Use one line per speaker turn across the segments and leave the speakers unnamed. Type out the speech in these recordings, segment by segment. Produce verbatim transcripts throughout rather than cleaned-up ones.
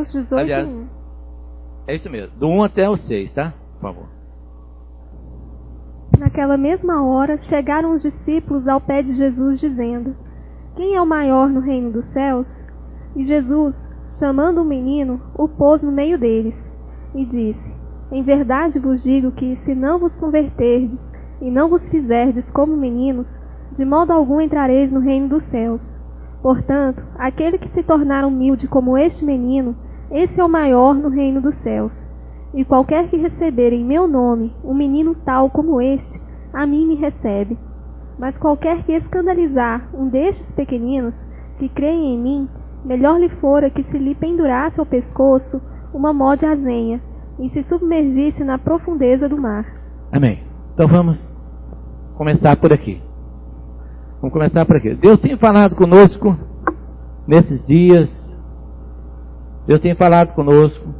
Mateus dezoito,
Aliás,
um.
É isso mesmo, do um até o seis, tá? Por favor.
Naquela mesma hora, chegaram os discípulos ao pé de Jesus, dizendo: Quem é o maior no reino dos céus? E Jesus, chamando o menino, o pôs no meio deles, e disse: Em verdade vos digo que, se não vos converterdes, e não vos fizerdes como meninos, de modo algum entrareis no reino dos céus. Portanto, aquele que se tornar humilde como este menino, esse é o maior no reino dos céus. E qualquer que receber em meu nome um menino tal como este, a mim me recebe. Mas qualquer que escandalizar um destes pequeninos, que creem em mim, melhor lhe fora que se lhe pendurasse ao pescoço uma mó de azenha, e se submergisse na profundeza do mar.
Amém. Então vamos começar por aqui. Vamos começar por aqui. Deus tem falado conosco nesses dias. Deus tem falado conosco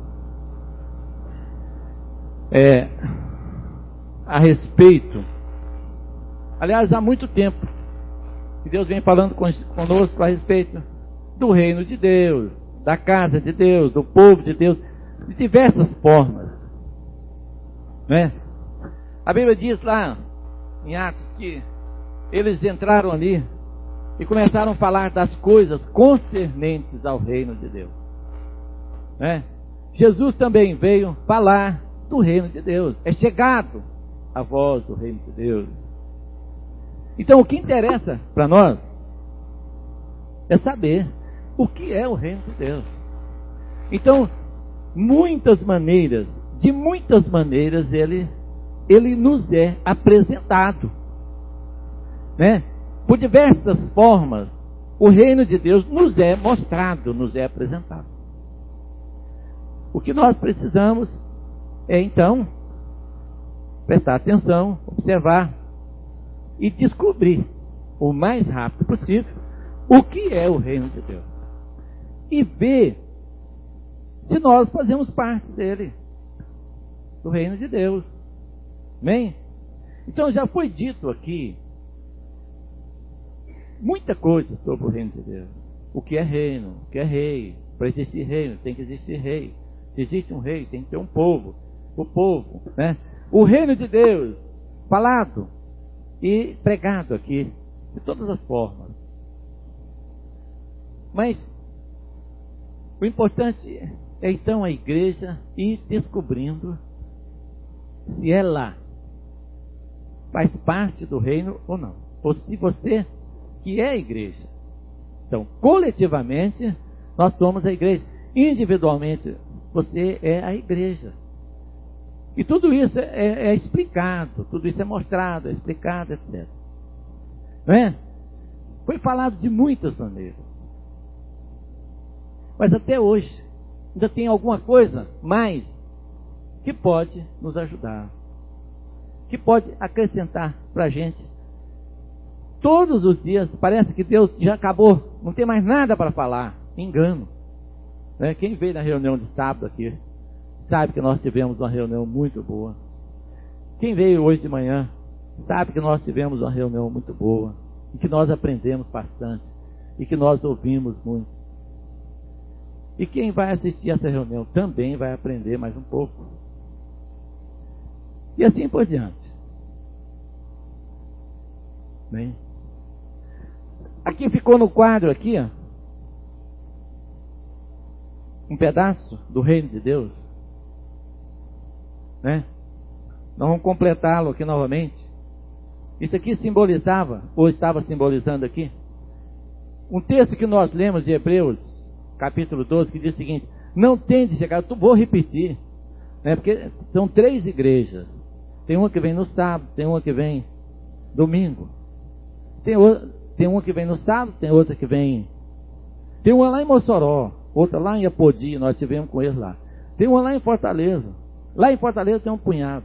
é, a respeito. Aliás, há muito tempo que Deus vem falando conosco a respeito do reino de Deus, da casa de Deus, do povo de Deus, de diversas formas, né? A Bíblia diz lá em Atos que eles entraram ali e começaram a falar das coisas concernentes ao reino de Deus, né? Jesus também veio falar do reino de Deus. É chegado a voz do reino de Deus. Então o que interessa para nós é saber o que é o reino de Deus. Então, muitas maneiras, de muitas maneiras ele, ele nos é apresentado, né? Por diversas formas, o reino de Deus nos é mostrado, nos é apresentado. O que nós precisamos é então prestar atenção, observar e descobrir o mais rápido possível o que é o reino de Deus e ver se nós fazemos parte dele, do reino de Deus. Amém? Então já foi dito aqui muita coisa sobre o reino de Deus. O que é reino, o que é rei. Para existir reino tem que existir rei. Se existe um rei, tem que ter um povo. O povo, né? O reino de Deus, falado e pregado aqui, de todas as formas. Mas o importante é então a igreja ir descobrindo se ela faz parte do reino ou não. Ou se você que é a igreja. Então, coletivamente, nós somos a igreja. Individualmente, você é a igreja. E tudo isso é, é explicado, tudo isso é mostrado, é explicado, etcétera. Não é? Foi falado de muitas maneiras. Mas até hoje, ainda tem alguma coisa mais que pode nos ajudar, que pode acrescentar para a gente. Todos os dias, parece que Deus já acabou, não tem mais nada para falar. Engano. Né? Quem veio na reunião de sábado aqui, sabe que nós tivemos uma reunião muito boa. Quem veio hoje de manhã, sabe que nós tivemos uma reunião muito boa. E que nós aprendemos bastante. E que nós ouvimos muito. E quem vai assistir essa reunião também vai aprender mais um pouco. E assim por diante. Bem, aqui ficou no quadro aqui, ó, um pedaço do reino de Deus, né? Nós vamos completá-lo aqui novamente. Isso aqui simbolizava, ou estava simbolizando aqui, um texto que nós lemos de Hebreus, capítulo doze, que diz o seguinte: não tem de chegar, eu vou repetir, né? Porque são três igrejas. Tem uma que vem no sábado, tem uma que vem domingo. Tem, o, tem uma que vem no sábado, tem outra que vem... Tem uma lá em Mossoró, outra lá em Apodi, nós tivemos com eles lá. Tem uma lá em Fortaleza. Lá em Fortaleza tem um punhado.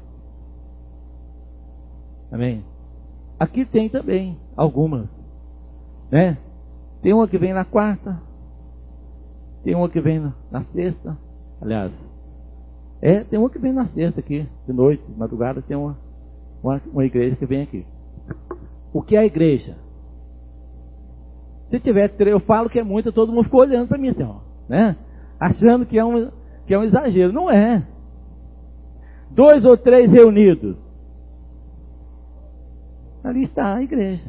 Amém? Aqui tem também algumas, né? Tem uma que vem na quarta, tem uma que vem na, na sexta. Aliás, é, tem uma que vem na sexta aqui, de noite, de madrugada, tem uma, uma, uma igreja que vem aqui. O que é a igreja? Se tiver três, eu falo que é muito, todo mundo ficou olhando para mim assim, ó, né? achando que é um, que é um exagero. Não é. Dois ou três reunidos. Ali está a igreja.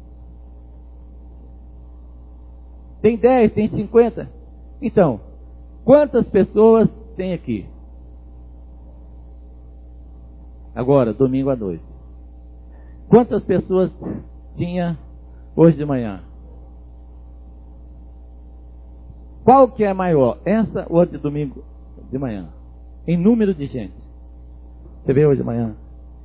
Tem dez, tem cinquenta. Então, quantas pessoas tem aqui? Agora, domingo à noite. Quantas pessoas tinha hoje de manhã? Qual que é maior? Essa ou a de domingo de manhã? Em número de gente. Você veio hoje de manhã?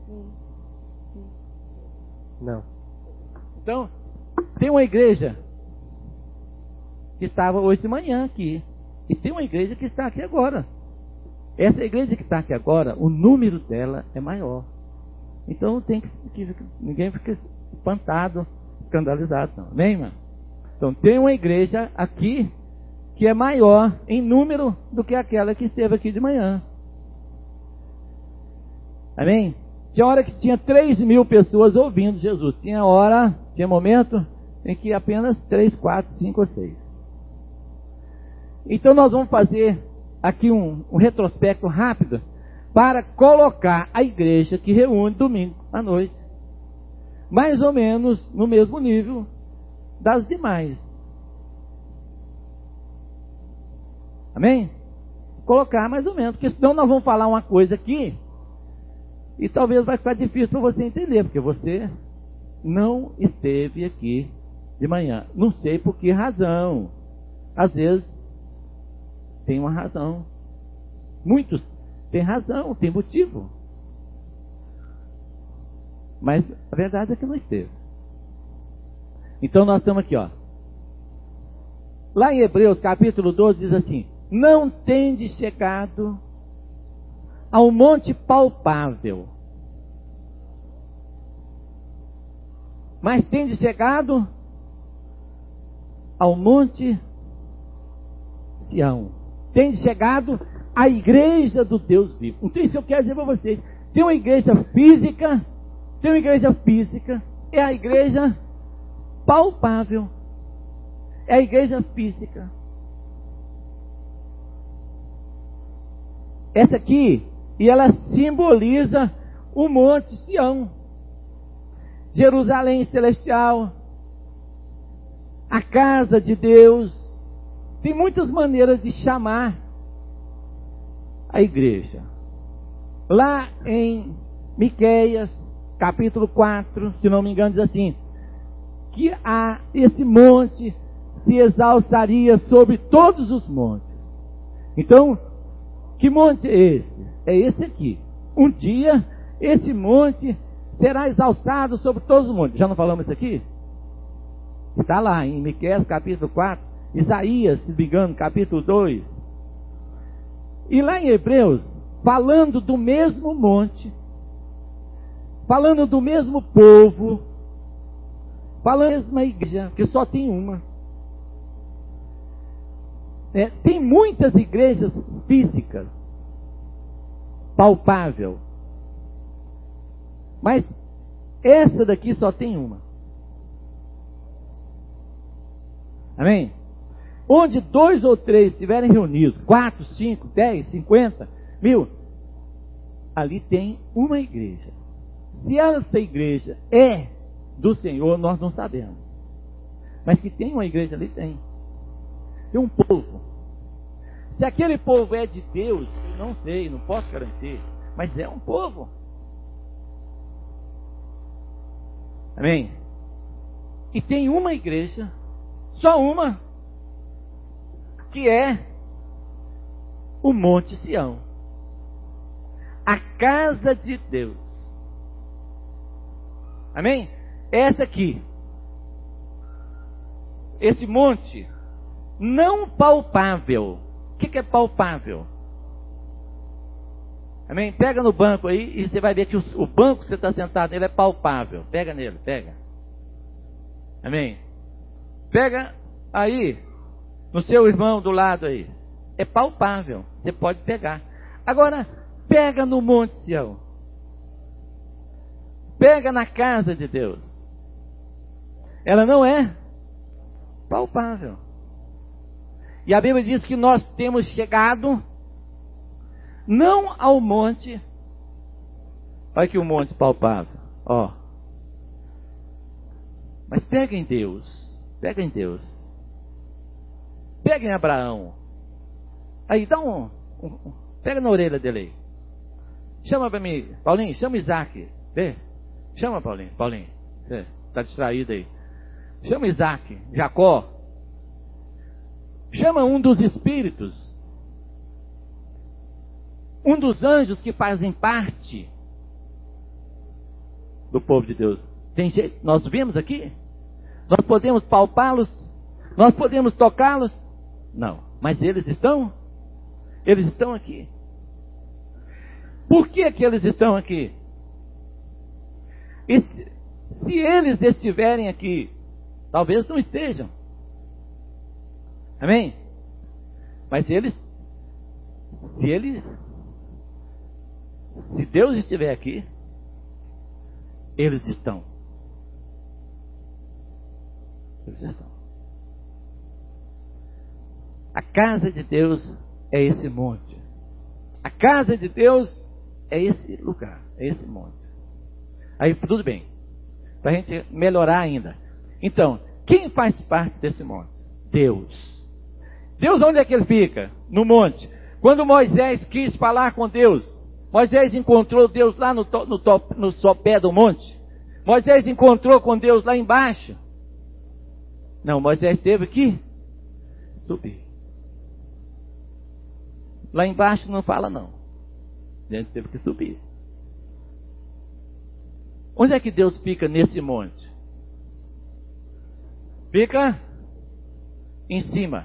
Não. Então, tem uma igreja que estava hoje de manhã aqui. E tem uma igreja que está aqui agora. Essa igreja que está aqui agora, o número dela é maior. Então tem que, que ninguém fica espantado, escandalizado, não. Amém, irmão? Então tem uma igreja aqui que é maior em número do que aquela que esteve aqui de manhã. Amém? Tinha hora que tinha três mil pessoas ouvindo Jesus. Tinha hora, tinha momento em que apenas três, quatro, cinco ou seis. Então nós vamos fazer aqui um, um retrospecto rápido para colocar a igreja que reúne domingo à noite mais ou menos no mesmo nível das demais. Amém? Colocar mais ou menos, porque senão nós vamos falar uma coisa aqui e talvez vai ficar difícil para você entender, porque você não esteve aqui de manhã. Não sei por que razão. Às vezes tem uma razão. Muitos têm razão, têm motivo. Mas a verdade é que não esteve. Então nós estamos aqui, ó. Lá em Hebreus capítulo doze diz assim: não tende chegado ao monte palpável, mas tende chegado ao monte Sião. Tende chegado à igreja do Deus vivo. Então isso eu quero dizer para vocês. Tem uma igreja física, tem uma igreja física, é a igreja palpável. É a igreja física. Essa aqui, e ela simboliza o monte Sião, Jerusalém celestial, a casa de Deus. Tem muitas maneiras de chamar a igreja. Lá em Miqueias, capítulo quatro, se não me engano, diz assim: que a, esse monte se exaltaria sobre todos os montes. Então, que monte é esse? É esse aqui. Um dia, esse monte será exaltado sobre todos os montes. Já não falamos isso aqui? Está lá em Miqueias, capítulo quatro. Isaías, se não me engano, capítulo dois. E lá em Hebreus, falando do mesmo monte, falando do mesmo povo, falando da mesma igreja, que só tem uma. É, tem muitas igrejas físicas, palpável, mas essa daqui só tem uma. Amém? Onde dois ou três estiverem reunidos, quatro, cinco, dez, cinquenta, mil, ali tem uma igreja. Se essa igreja é do Senhor, nós não sabemos. Mas que tem uma igreja ali, tem. Tem um povo. Se aquele povo é de Deus, eu não sei, não posso garantir, mas é um povo. Amém? E tem uma igreja, só uma, que é o Monte Sião, a casa de Deus. Amém? Essa aqui, esse monte não palpável. O que, que é palpável? Amém? Pega no banco aí e você vai ver que o, o banco que você está sentado nele é palpável. Pega nele, pega. Amém? Pega aí no seu irmão do lado aí. É palpável. Você pode pegar. Agora, pega no Monte Sião. Pega na casa de Deus. Ela não é palpável. E a Bíblia diz que nós temos chegado não ao monte. Olha aqui o monte palpável, ó. Mas pega em Deus, pega em Deus. Pega em Abraão. Aí, dá um, um, um pega na orelha dele aí. Chama para mim, Paulinho, chama Isaac. Vê? Chama, Paulinho, Paulinho. Você está distraído aí. Chama Isaac, Jacó. Chama um dos espíritos. Um dos anjos que fazem parte do povo de Deus. Tem jeito? Nós vemos aqui? Nós podemos palpá-los? Nós podemos tocá-los? Não. Mas eles estão? Eles estão aqui. Por que que eles estão aqui? E se, se eles estiverem aqui, talvez não estejam. Amém? Mas eles, se eles, se Deus estiver aqui, eles estão. Eles estão. A casa de Deus é esse monte. A casa de Deus é esse lugar, é esse monte. Aí tudo bem, para a gente melhorar ainda. Então, quem faz parte desse monte? Deus. Deus, onde é que ele fica? No monte. Quando Moisés quis falar com Deus, Moisés encontrou Deus lá no, to, no, to, no sopé do monte. Moisés encontrou com Deus lá embaixo. Não, Moisés teve que subir. Lá embaixo não fala não. A gente teve que subir. Onde é que Deus fica nesse monte? Fica em cima.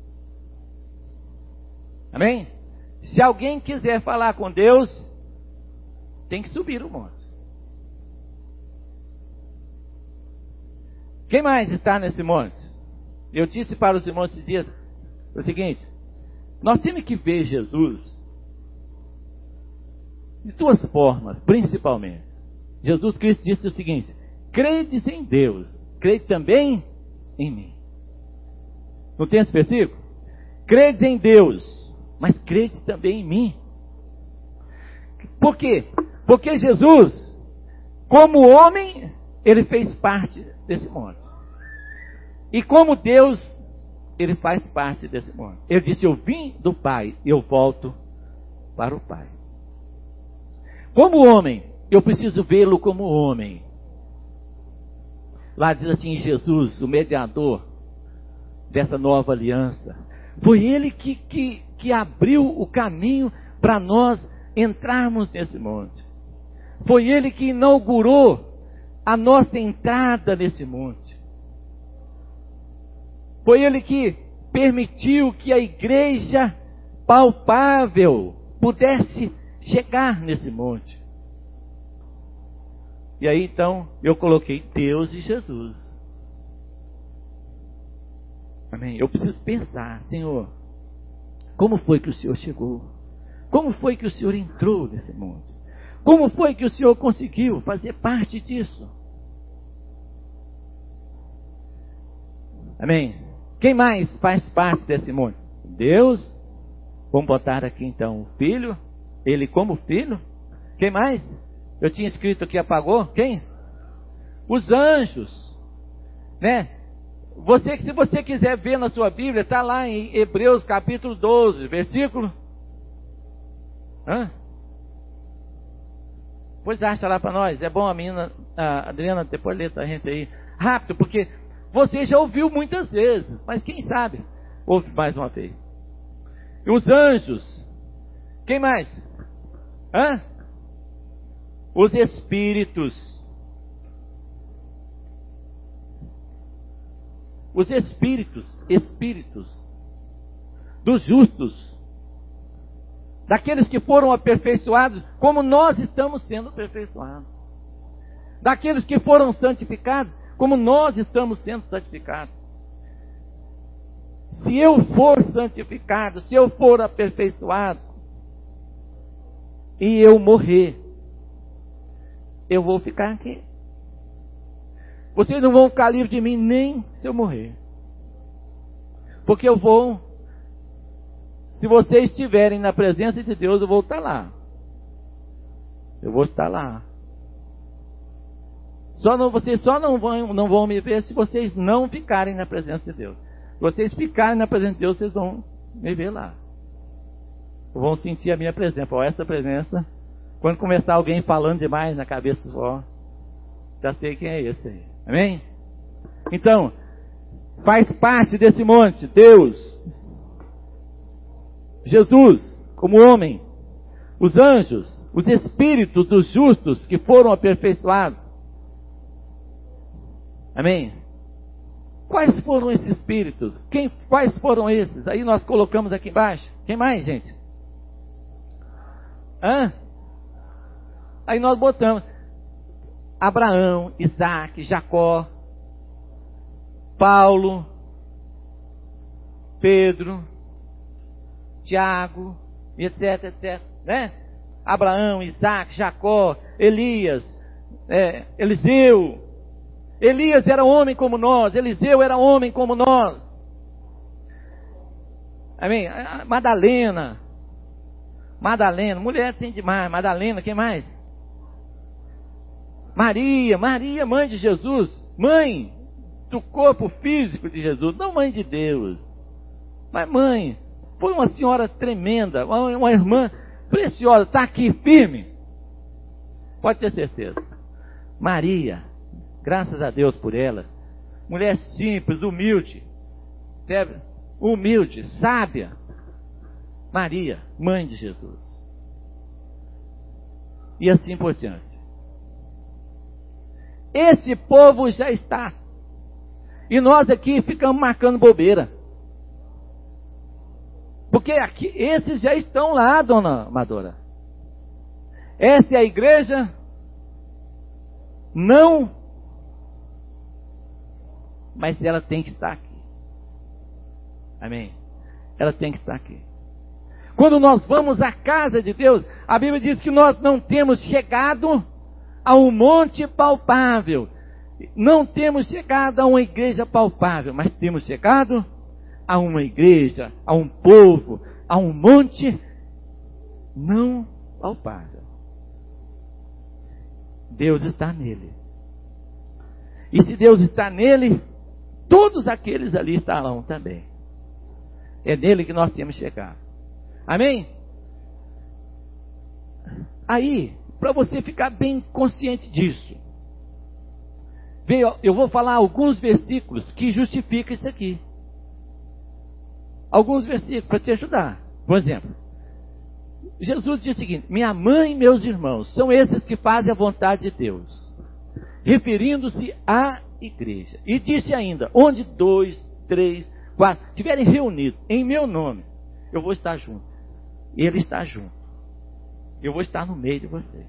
Amém? Se alguém quiser falar com Deus, tem que subir o monte. Quem mais está nesse monte? Eu disse para os irmãos esses dias o seguinte: nós temos que ver Jesus de duas formas, principalmente. Jesus Cristo disse o seguinte: credes em Deus, crede também em mim. Não tem esse versículo? Credes em Deus, mas crede também em mim. Por quê? Porque Jesus, como homem, ele fez parte desse monte. E como Deus, ele faz parte desse monte. Ele disse: eu vim do Pai, eu volto para o Pai. Como homem, eu preciso vê-lo como homem. Lá diz assim: Jesus, o mediador dessa nova aliança, foi ele que, que, que abriu o caminho para nós entrarmos nesse monte. Foi ele que inaugurou a nossa entrada nesse monte. Foi ele que permitiu que a igreja palpável pudesse chegar nesse monte. E aí então eu coloquei Deus e Jesus. Amém? Eu preciso pensar: Senhor, como foi que o Senhor chegou? Como foi que o Senhor entrou nesse monte? Como foi que o Senhor conseguiu fazer parte disso? Amém? Quem mais faz parte desse monte? Deus. Vamos botar aqui então o Filho. Ele como Filho. Quem mais? Eu tinha escrito aqui, apagou. Quem? Os anjos. Né? Você, se você quiser ver na sua Bíblia, está lá em Hebreus capítulo doze, versículo. Hã? Pois acha lá para nós. É bom a menina, a Adriana, depois lê a gente aí. Rápido, porque você já ouviu muitas vezes, mas quem sabe ouve mais uma vez. E os anjos. Quem mais? Hã? Os espíritos. Os espíritos, espíritos dos justos, daqueles que foram aperfeiçoados, como nós estamos sendo aperfeiçoados, daqueles que foram santificados, como nós estamos sendo santificados. Se eu for santificado, se eu for aperfeiçoado, e eu morrer, eu vou ficar aqui. Vocês não vão ficar livres de mim nem se eu morrer. Porque eu vou se vocês estiverem na presença de Deus, eu vou estar lá. Eu vou estar lá. Só não, vocês só não vão, não vão me ver se vocês não ficarem na presença de Deus. Se vocês ficarem na presença de Deus, vocês vão me ver lá. Vão sentir a minha presença. Ó, essa presença, quando começar alguém falando demais na cabeça, ó, já sei quem é esse aí. Amém? Então, faz parte desse monte, Deus, Jesus, como homem, os anjos, os espíritos dos justos que foram aperfeiçoados. Amém? Quais foram esses espíritos? Quem, quais foram esses? Aí nós colocamos aqui embaixo. Quem mais, gente? Hã? Aí nós botamos Abraão, Isaac, Jacó, Paulo, Pedro, Tiago, etc, etc, né? Abraão, Isaac, Jacó, Elias, é, Eliseu. Elias era homem como nós, Eliseu era homem como nós. Amém? Madalena, Madalena, mulher tem demais. Madalena, quem mais? Maria, Maria, mãe de Jesus, mãe do corpo físico de Jesus, não mãe de Deus, mas mãe. Foi uma senhora tremenda, uma, uma irmã preciosa, está aqui firme, pode ter certeza. Maria, graças a Deus por ela, mulher simples, humilde, sabe? Humilde, sábia. Maria, mãe de Jesus. E assim por diante. Esse povo já está. E nós aqui ficamos marcando bobeira. Porque aqui, esses já estão lá, dona Amadora. Essa é a igreja não, mas ela tem que estar aqui. Amém? Ela tem que estar aqui. Quando nós vamos à casa de Deus, a Bíblia diz que nós não temos chegado a um monte palpável. Não temos chegado a uma igreja palpável, mas temos chegado a uma igreja, a um povo, a um monte não palpável. Deus está nele. E se Deus está nele, todos aqueles ali estarão também. É nele que nós temos chegado. Amém? Aí, para você ficar bem consciente disso, eu vou falar alguns versículos que justificam isso aqui. Alguns versículos para te ajudar. Por exemplo, Jesus diz o seguinte: minha mãe e meus irmãos são esses que fazem a vontade de Deus, referindo-se à igreja. E disse ainda: onde dois, três, quatro estiverem reunidos em meu nome, eu vou estar junto. Ele está junto. Eu vou estar no meio de vocês.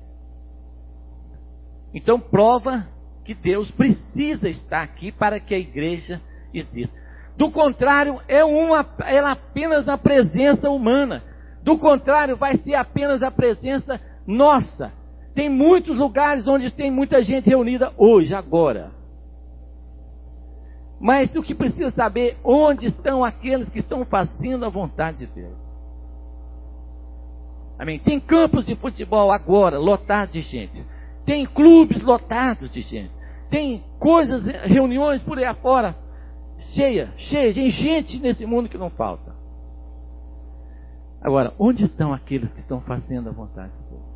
Então prova que Deus precisa estar aqui para que a igreja exista. Do contrário, é, uma, é apenas a presença humana. Do contrário, vai ser apenas a presença nossa. Tem muitos lugares onde tem muita gente reunida hoje, agora. Mas o que precisa saber, onde estão aqueles que estão fazendo a vontade de Deus. Amém? Tem campos de futebol agora, lotados de gente. Tem clubes lotados de gente. Tem coisas, reuniões por aí afora, cheia, cheia, tem gente nesse mundo que não falta. Agora, onde estão aqueles que estão fazendo a vontade de Deus?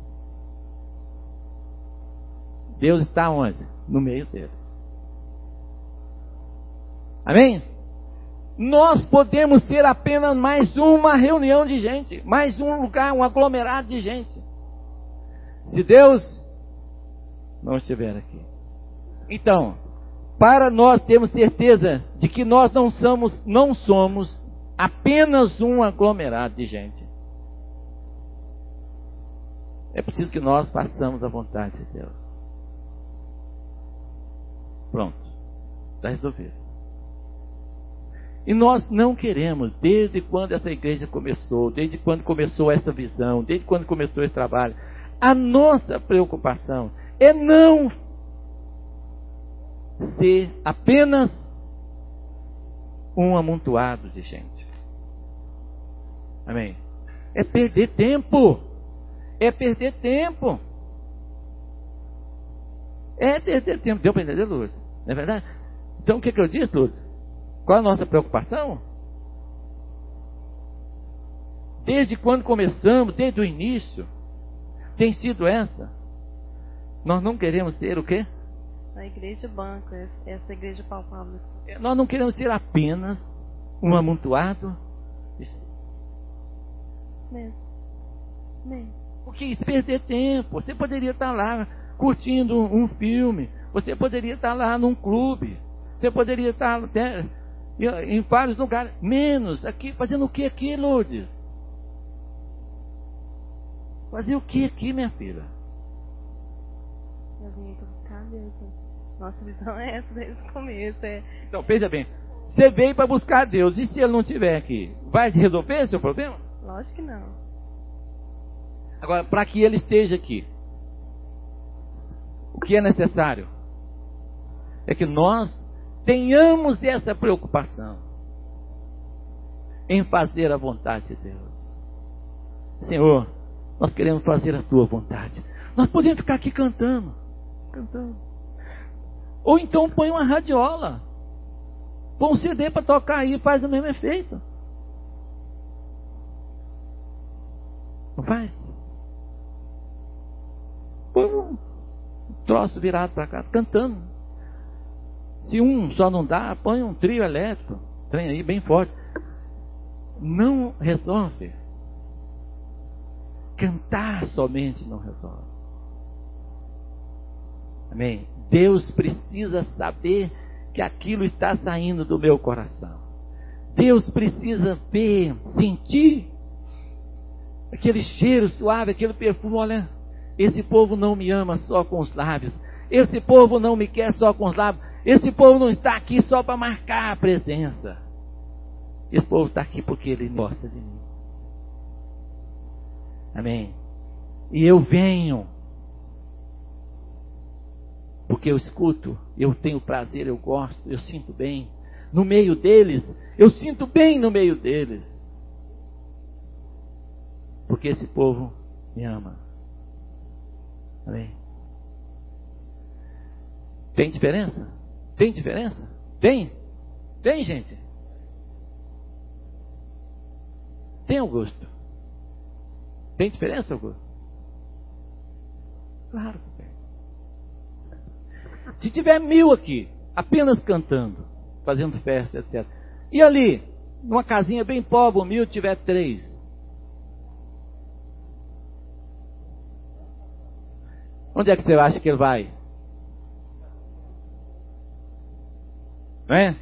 Deus está onde? No meio deles. Amém? Nós podemos ser apenas mais uma reunião de gente, mais um lugar, um aglomerado de gente. Se Deus não estiver aqui. Então, para nós termos certeza de que nós não somos, não somos apenas um aglomerado de gente, é preciso que nós façamos a vontade de Deus. Pronto, está resolvido. E nós não queremos, desde quando essa igreja começou, desde quando começou essa visão, desde quando começou esse trabalho, a nossa preocupação é não ser apenas um amontoado de gente. Amém? É perder tempo. É perder tempo. É perder tempo. Deu para entender, Lourdes? Não é verdade? Então o que, que eu disse, Lourdes? Qual é a nossa preocupação? Desde quando começamos, desde o início, tem sido essa. Nós não queremos ser o quê?
A igreja banco, essa igreja palpável.
Nós não queremos ser apenas um amontoado.
Mesmo. Mesmo.
Porque isso é perder tempo. Você poderia estar lá curtindo um filme. Você poderia estar lá num clube. Você poderia estar até em vários lugares. Menos aqui, fazendo o que aqui, Lourdes? Fazer o que aqui, minha filha?
Eu vim aqui buscar Deus. Nossa visão é essa desde o começo. É...
Então, veja bem. Você veio para buscar Deus. E se Ele não estiver aqui? Vai resolver seu problema?
Lógico que não.
Agora, para que Ele esteja aqui, o que é necessário? É que nós tenhamos essa preocupação em fazer a vontade de Deus. Senhor, nós queremos fazer a Tua vontade. Nós podemos ficar aqui cantando. Cantando. Ou então põe uma radiola. Põe um C D para tocar aí e faz o mesmo efeito. Não faz? Põe um troço virado para cá, cantando. Se um só não dá, põe um trio elétrico. Trem aí bem forte. Não resolve. Cantar somente não resolve. Amém? Deus precisa saber que aquilo está saindo do meu coração. Deus precisa ver, sentir aquele cheiro suave, aquele perfume. Olha, esse povo não me ama só com os lábios. Esse povo não me quer só com os lábios. Esse povo não está aqui só para marcar a presença. Esse povo está aqui porque ele gosta de mim. Amém? E eu venho porque eu escuto, eu tenho prazer, eu gosto, eu sinto bem no meio deles. Eu sinto bem no meio deles. Porque esse povo me ama. Amém? Tem diferença? Tem diferença? Tem? Tem, gente? Tem, Augusto? Tem diferença, Augusto? Claro que tem. Se tiver mil aqui, apenas cantando, fazendo festa, etcétera. E ali, numa casinha bem pobre, humilde, tiver três. Onde é que você acha que ele vai? Não é?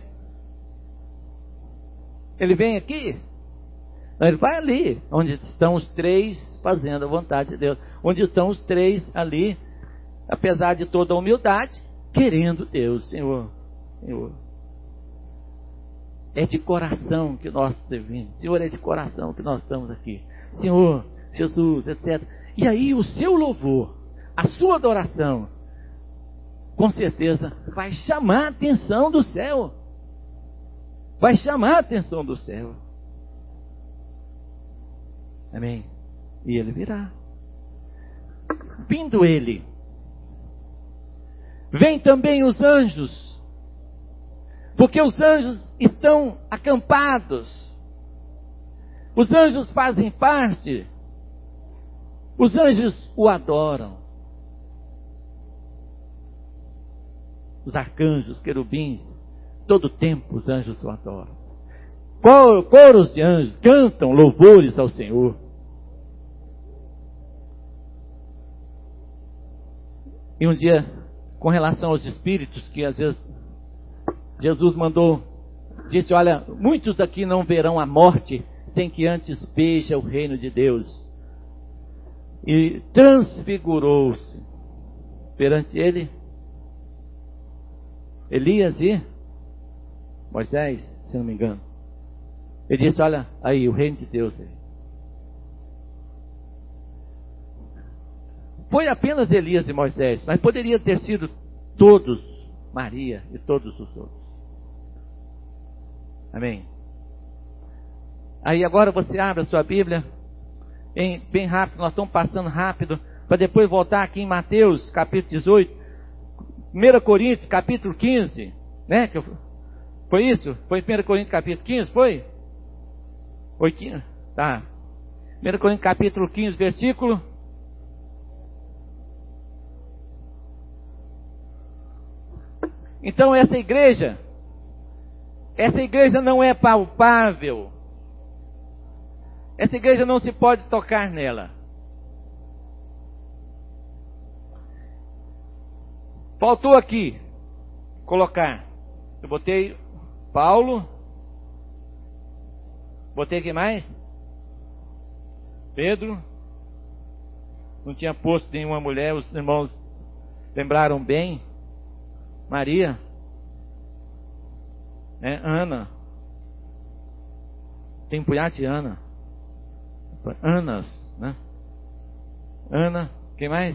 Ele vem aqui? Não, ele vai ali, onde estão os três fazendo a vontade de Deus. Onde estão os três ali, apesar de toda a humildade, querendo Deus. Senhor, Senhor. É de coração que nós servimos. Senhor, é de coração que nós estamos aqui. Senhor, Jesus, etcétera. E aí o seu louvor, a sua adoração, com certeza vai chamar a atenção do céu. Vai chamar a atenção do céu. Amém? E ele virá. Vindo ele, vem também os anjos, porque os anjos estão acampados. Os anjos fazem parte. Os anjos o adoram. Os arcanjos, querubins, todo o tempo os anjos o adoram. Coros de anjos cantam louvores ao Senhor. E um dia, com relação aos espíritos, que às vezes Jesus mandou, disse: olha, muitos aqui não verão a morte sem que antes veja o reino de Deus. E transfigurou-se perante ele Elias e Moisés, se não me engano. Ele disse: olha aí, o reino de Deus aí. Foi apenas Elias e Moisés, mas poderia ter sido todos, Maria e todos os outros. Amém? Aí agora você abre a sua Bíblia, em, bem rápido, nós estamos passando rápido, para depois voltar aqui em Mateus, capítulo dezoito, primeira Coríntios, capítulo quinze, né? Que eu, foi isso? Foi primeira Coríntios, capítulo quinze, foi? Foi quinze? Tá. primeira Coríntios, capítulo quinze, versículo... Então essa igreja, essa igreja não é palpável. Essa igreja não se pode tocar nela. Faltou aqui colocar. Eu botei Paulo. Botei aqui mais? Pedro. Não tinha posto nenhuma mulher, os irmãos lembraram bem. Maria, né? Ana, tem um punhado de Ana, Anas, né? Ana, quem mais?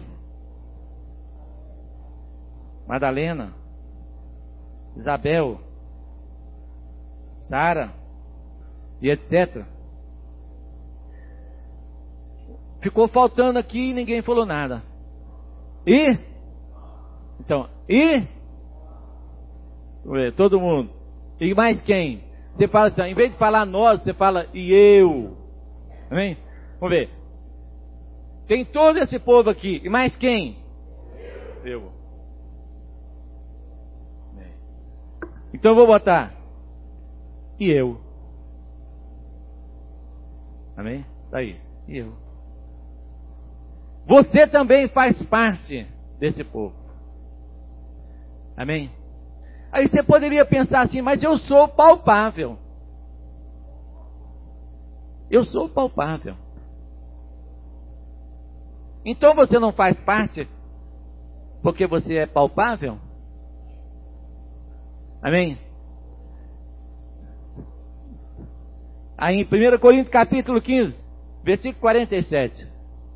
Madalena, Isabel, Sara e etcétera. Ficou faltando aqui e ninguém falou nada. E? Então, e? Todo mundo. E mais quem? Você fala assim, em vez de falar nós, você fala e eu. Amém? Vamos ver. Tem todo esse povo aqui. E mais quem? Eu. Então eu vou botar e eu. Amém? Tá aí. E eu. Você também faz parte desse povo. Amém? Aí você poderia pensar assim, mas eu sou palpável. Eu sou palpável. Então você não faz parte porque você é palpável? Amém? Aí em primeira Coríntios capítulo quinze, versículo quarenta e sete.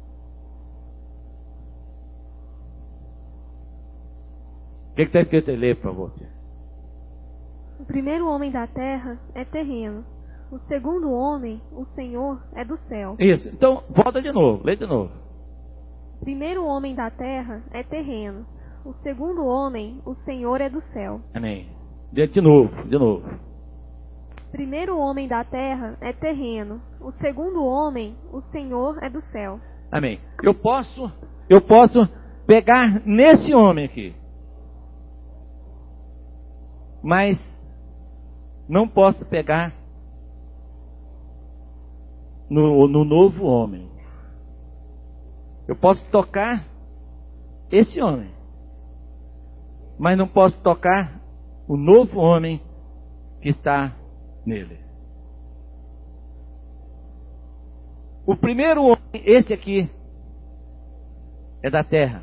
O que está escrito aí? Lê, por favor.
O primeiro homem da terra é terreno. O segundo homem, o Senhor, é do céu.
Isso. Então, volta de novo. Lê de novo.
O primeiro homem da terra é terreno. O segundo homem, o Senhor, é do céu.
Amém. De, de novo, de novo.
O primeiro homem da terra é terreno. O segundo homem, o Senhor, é do céu.
Amém. Eu posso, eu posso pegar nesse homem aqui. Mas não posso pegar no, no novo homem. Eu posso tocar esse homem, mas não posso tocar o novo homem que está nele. O primeiro homem, esse aqui, é da terra.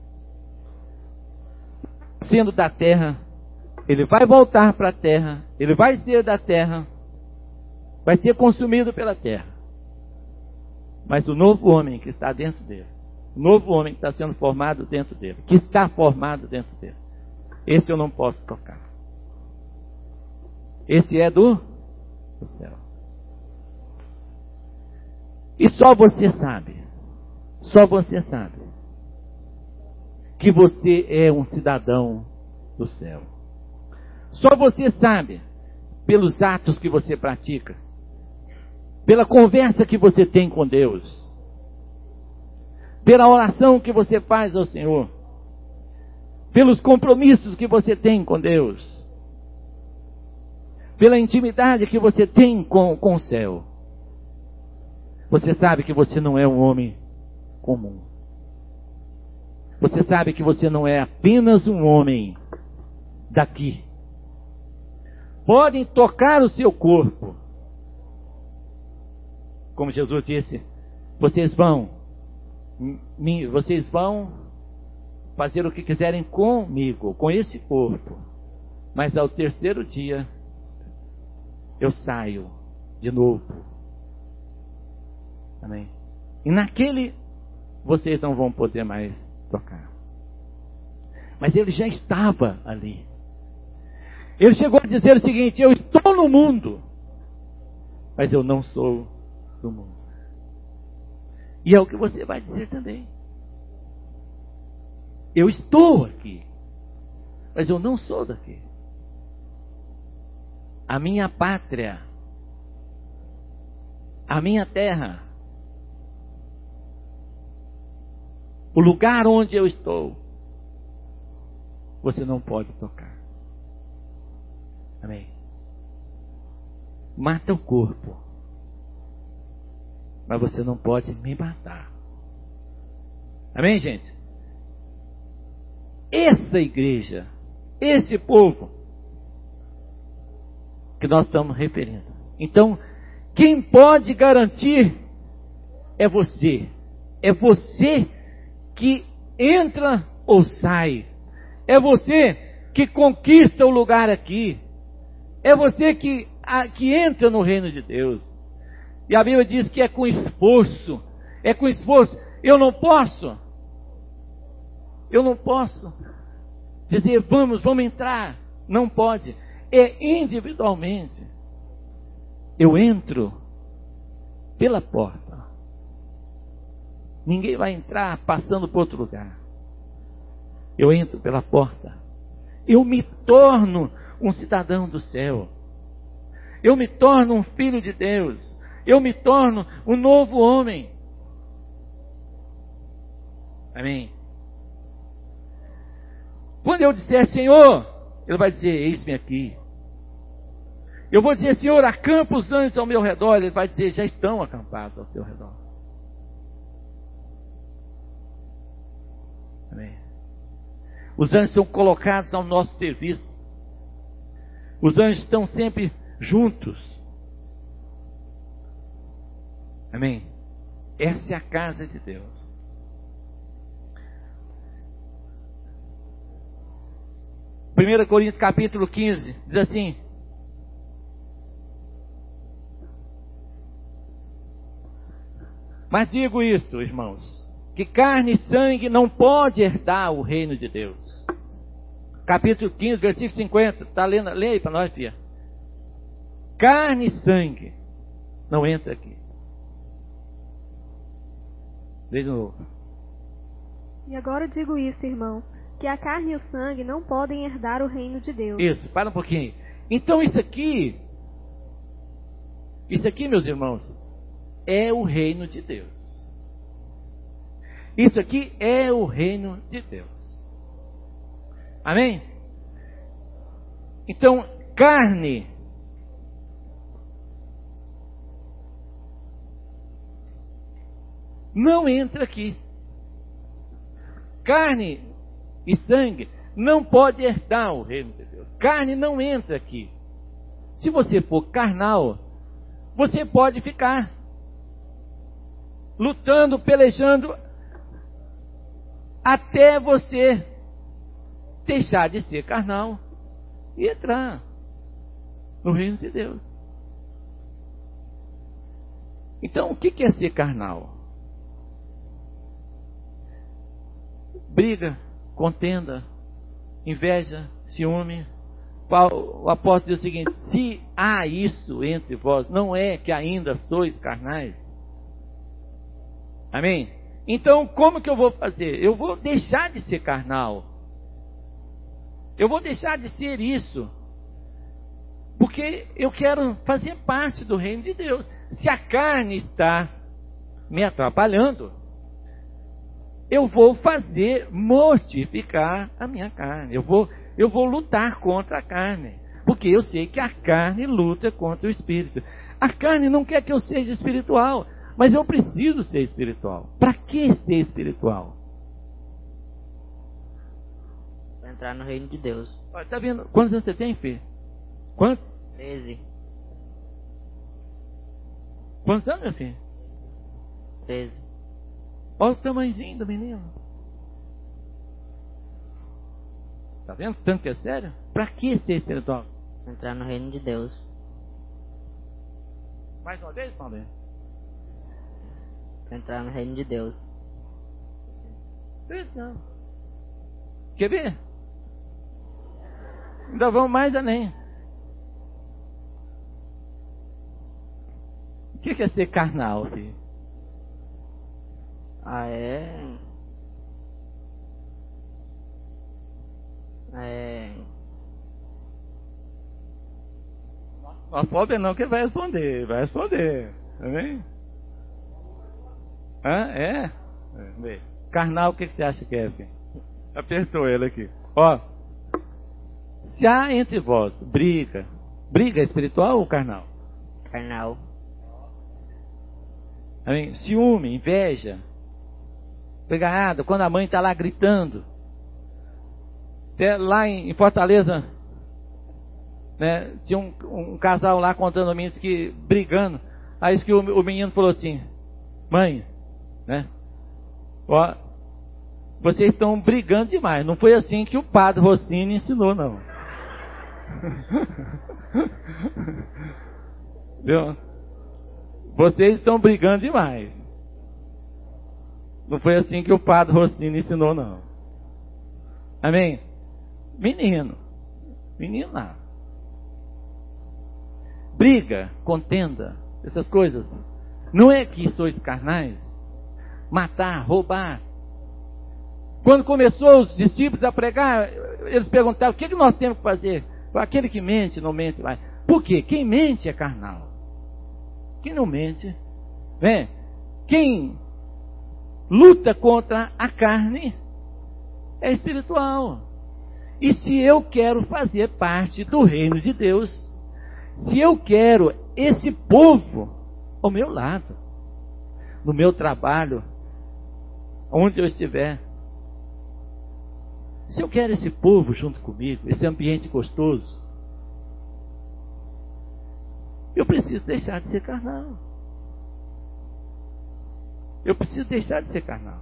Sendo da terra, ele vai voltar para a terra, ele vai ser da terra, vai ser consumido pela terra. Mas o novo homem que está dentro dele, o novo homem que está sendo formado dentro dele, que está formado dentro dele, esse eu não posso tocar. Esse é do, do céu. E só você sabe, só você sabe, que você é um cidadão do céu. Só você sabe, pelos atos que você pratica, pela conversa que você tem com Deus, pela oração que você faz ao Senhor, pelos compromissos que você tem com Deus, pela intimidade que você tem com, com o céu. Você sabe que você não é um homem comum. Você sabe que você não é apenas um homem daqui. Podem tocar o seu corpo. Como Jesus disse, vocês vão, vocês vão fazer o que quiserem comigo, com esse corpo. Mas ao terceiro dia, eu saio de novo. Amém? E naquele, vocês não vão poder mais tocar. Mas ele já estava ali. Ele chegou a dizer o seguinte: eu estou no mundo, mas eu não sou do mundo. E é o que você vai dizer também. Eu estou aqui, mas eu não sou daqui. A minha pátria, a minha terra, o lugar onde eu estou, você não pode tocar. Amém? Mata o corpo, mas você não pode me matar. Amém, gente? Essa igreja, esse povo que nós estamos referindo. Então, quem pode garantir é você. É você que entra ou sai. É você que conquista o lugar aqui. É você que, a, que entra no reino de Deus. E a Bíblia diz que é com esforço. É com esforço. Eu não posso. Eu não posso dizer, vamos, vamos entrar. Não pode. É individualmente. Eu entro pela porta. Ninguém vai entrar passando por outro lugar. Eu entro pela porta. Eu me torno um cidadão do céu. Eu me torno um filho de Deus. Eu me torno um novo homem. Amém? Quando eu disser, Senhor, Ele vai dizer, eis-me aqui. Eu vou dizer, Senhor, acampa os anjos ao meu redor. Ele vai dizer, já estão acampados ao seu redor. Amém? Os anjos são colocados ao nosso serviço. Os anjos estão sempre juntos. Amém? Essa é a casa de Deus. primeira Coríntios capítulo quinze diz assim: mas digo isso, irmãos, que carne e sangue não pode herdar o reino de Deus. Capítulo quinze, versículo cinquenta. Está lendo? Lê aí para nós, Pia. Carne e sangue não entra aqui. Lê de novo.
E agora eu digo isso, irmão, que a carne e o sangue não podem herdar o reino de Deus.
Isso, para um pouquinho. Então isso aqui, isso aqui, meus irmãos, é o reino de Deus. Isso aqui é o reino de Deus. Amém? Então, carne não entra aqui. Carne e sangue não pode herdar o reino de Deus. Carne não entra aqui. Se você for carnal, você pode ficar lutando, pelejando, até você deixar de ser carnal e entrar no reino de Deus. Então, o que é ser carnal? Briga, contenda, inveja, ciúme. O apóstolo diz o seguinte: se há isso entre vós, não é que ainda sois carnais? Amém? Então, como que eu vou fazer? Eu vou deixar de ser carnal. Eu vou deixar de ser isso. Porque eu quero fazer parte do reino de Deus. Se a carne está me atrapalhando, eu vou fazer mortificar a minha carne. Eu vou, eu vou lutar contra a carne. Porque eu sei que a carne luta contra o espírito. A carne não quer que eu seja espiritual. Mas eu preciso ser espiritual. Para que ser espiritual?
Para entrar no reino de Deus.
Está vendo? Quantos anos você tem, filho? Quantos?
Treze.
Quantos anos, meu filho?
Treze.
Olha o tamanhozinho do menino. Está vendo? Tanto que é sério? Para que ser espiritual?
Para entrar no reino de Deus.
Mais uma vez, Paulo?
Para entrar no reino de Deus.
Não. Quer ver? Ainda vamos mais além. que é ser carnal, filho?
Ah, é. É.
Não pode não que ele vai responder, vai responder. Amém? Hã? É? é. Carnal, o que, que você acha que é, filho? Apertou ele aqui. Ó, se há entre vós briga, briga espiritual ou carnal?
Carnal.
Amém? Ciúme, inveja, pegada, quando a mãe está lá gritando. Até lá em Fortaleza, né, tinha um, um casal lá contando a mim, disse que brigando. Aí que o, o menino falou assim: mãe, né? Ó, vocês estão brigando demais. Não foi assim que o padre Rossini ensinou, não. Viu? Vocês estão brigando demais. Não foi assim que o padre Rossini ensinou, não. Amém? Menino. Menino não. Briga, contenda, essas coisas. Não é que sois carnais. Matar, roubar. Quando começou os discípulos a pregar, eles perguntaram: o que, que nós temos que fazer? Aquele que mente, não mente mais. Por quê? Quem mente é carnal. Quem não mente, né? Quem luta contra a carne é espiritual. E se eu quero fazer parte do reino de Deus, se eu quero esse povo ao meu lado, no meu trabalho, onde eu estiver, se eu quero esse povo junto comigo, esse ambiente gostoso, eu preciso deixar de ser carnal. Eu preciso deixar de ser carnal.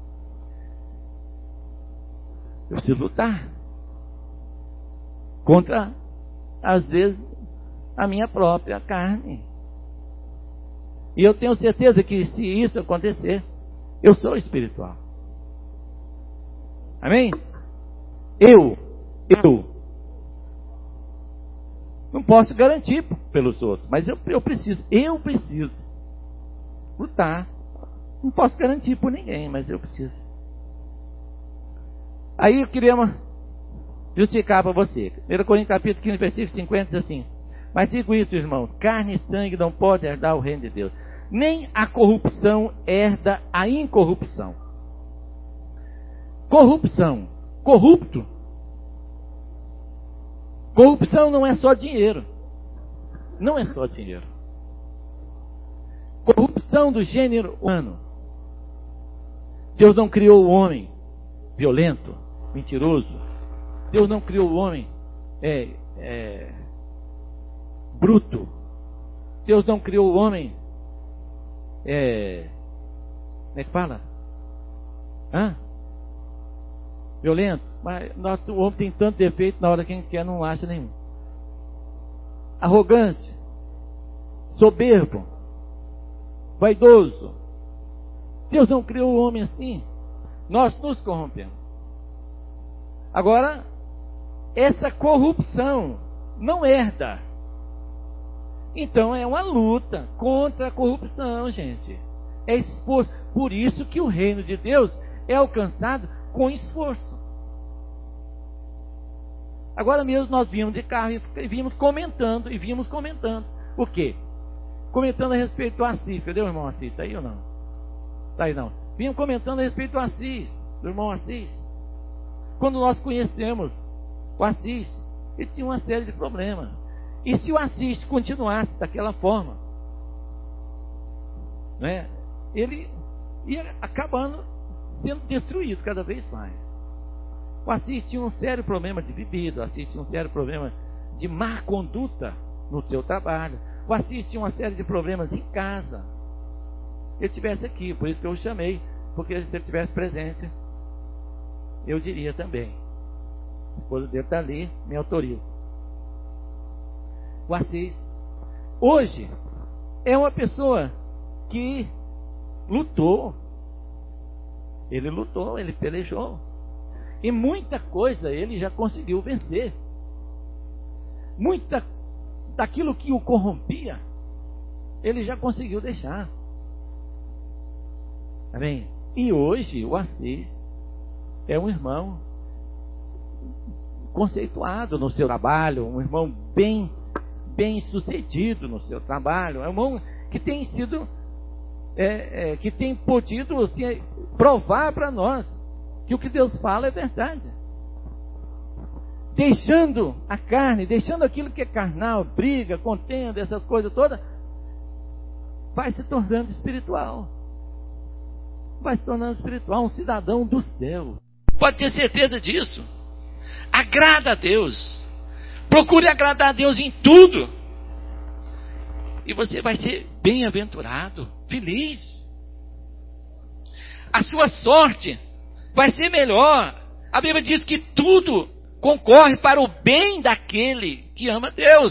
Eu preciso lutar contra, às vezes, a minha própria carne. E eu tenho certeza que se isso acontecer, eu sou espiritual. Amém? Eu, eu não posso garantir pelos outros, mas eu, eu preciso, eu preciso lutar. Não posso garantir por ninguém, mas eu preciso. Aí eu queria justificar para você. primeira Coríntios capítulo quinze, versículo cinquenta diz assim: mas digo isso, irmãos, carne e sangue não podem herdar o reino de Deus. Nem a corrupção herda a incorrupção. Corrupção, corrupto. Corrupção não é só dinheiro. Não é só dinheiro. Corrupção do gênero humano. Deus não criou o homem violento, mentiroso. Deus não criou o homem é, é, bruto. Deus não criou o homem é, como é que fala? Hã? Violento. Mas nós, o homem tem tanto defeito, na hora que a gente quer não acha nenhum. Arrogante, soberbo, vaidoso. Deus não criou o homem assim. Nós nos corrompemos. Agora, essa corrupção não herda. Então é uma luta contra a corrupção, gente. É esforço. Por isso que o reino de Deus é alcançado com esforço. Agora mesmo nós vimos de carro e vimos comentando, e vimos comentando. O quê? Comentando a respeito do Assis. Cadê o irmão Assis? Está aí ou não? Está aí não. Vimos comentando a respeito do Assis, do irmão Assis. Quando nós conhecemos o Assis, ele tinha uma série de problemas. E se o Assis continuasse daquela forma, né, ele ia acabando sendo destruído cada vez mais. O Assis tinha um sério problema de bebida, o Assis tinha um sério problema de má conduta no seu trabalho, o Assis tinha uma série de problemas em casa. Ele estivesse aqui, por isso que eu o chamei, porque se ele estivesse presente, eu diria também. A esposa dele está ali, me autoriza. O Assis, hoje, é uma pessoa que lutou. Ele lutou, ele pelejou. E muita coisa ele já conseguiu vencer. Muita daquilo que o corrompia, ele já conseguiu deixar. Amém? E hoje o Assis é um irmão conceituado no seu trabalho, um irmão bem, bem sucedido no seu trabalho, é um irmão que tem sido, é, é, que tem podido assim, provar para nós que o que Deus fala é verdade. Deixando a carne, deixando aquilo que é carnal, briga, contenda, essas coisas todas, vai se tornando espiritual. Vai se tornando espiritual, um cidadão do céu. Pode ter certeza disso. Agrada a Deus. Procure agradar a Deus em tudo. E você vai ser bem-aventurado, feliz. A sua sorte vai ser melhor. A Bíblia diz que tudo concorre para o bem daquele que ama Deus.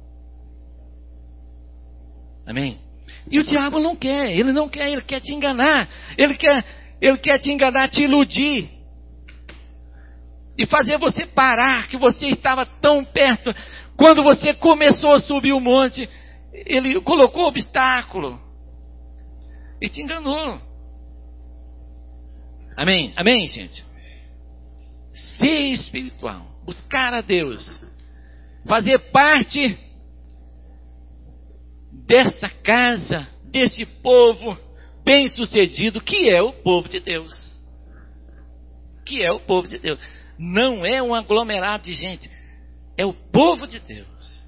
Amém? E o diabo não quer, ele não quer, ele quer te enganar. Ele quer, ele quer te enganar, te iludir. E fazer você parar, que você estava tão perto. Quando você começou a subir o monte, ele colocou obstáculo. E te enganou. Amém? Amém, gente? Ser espiritual, buscar a Deus, fazer parte dessa casa, desse povo bem sucedido, que é o povo de Deus. Que é o povo de Deus. Não é um aglomerado de gente, é o povo de Deus.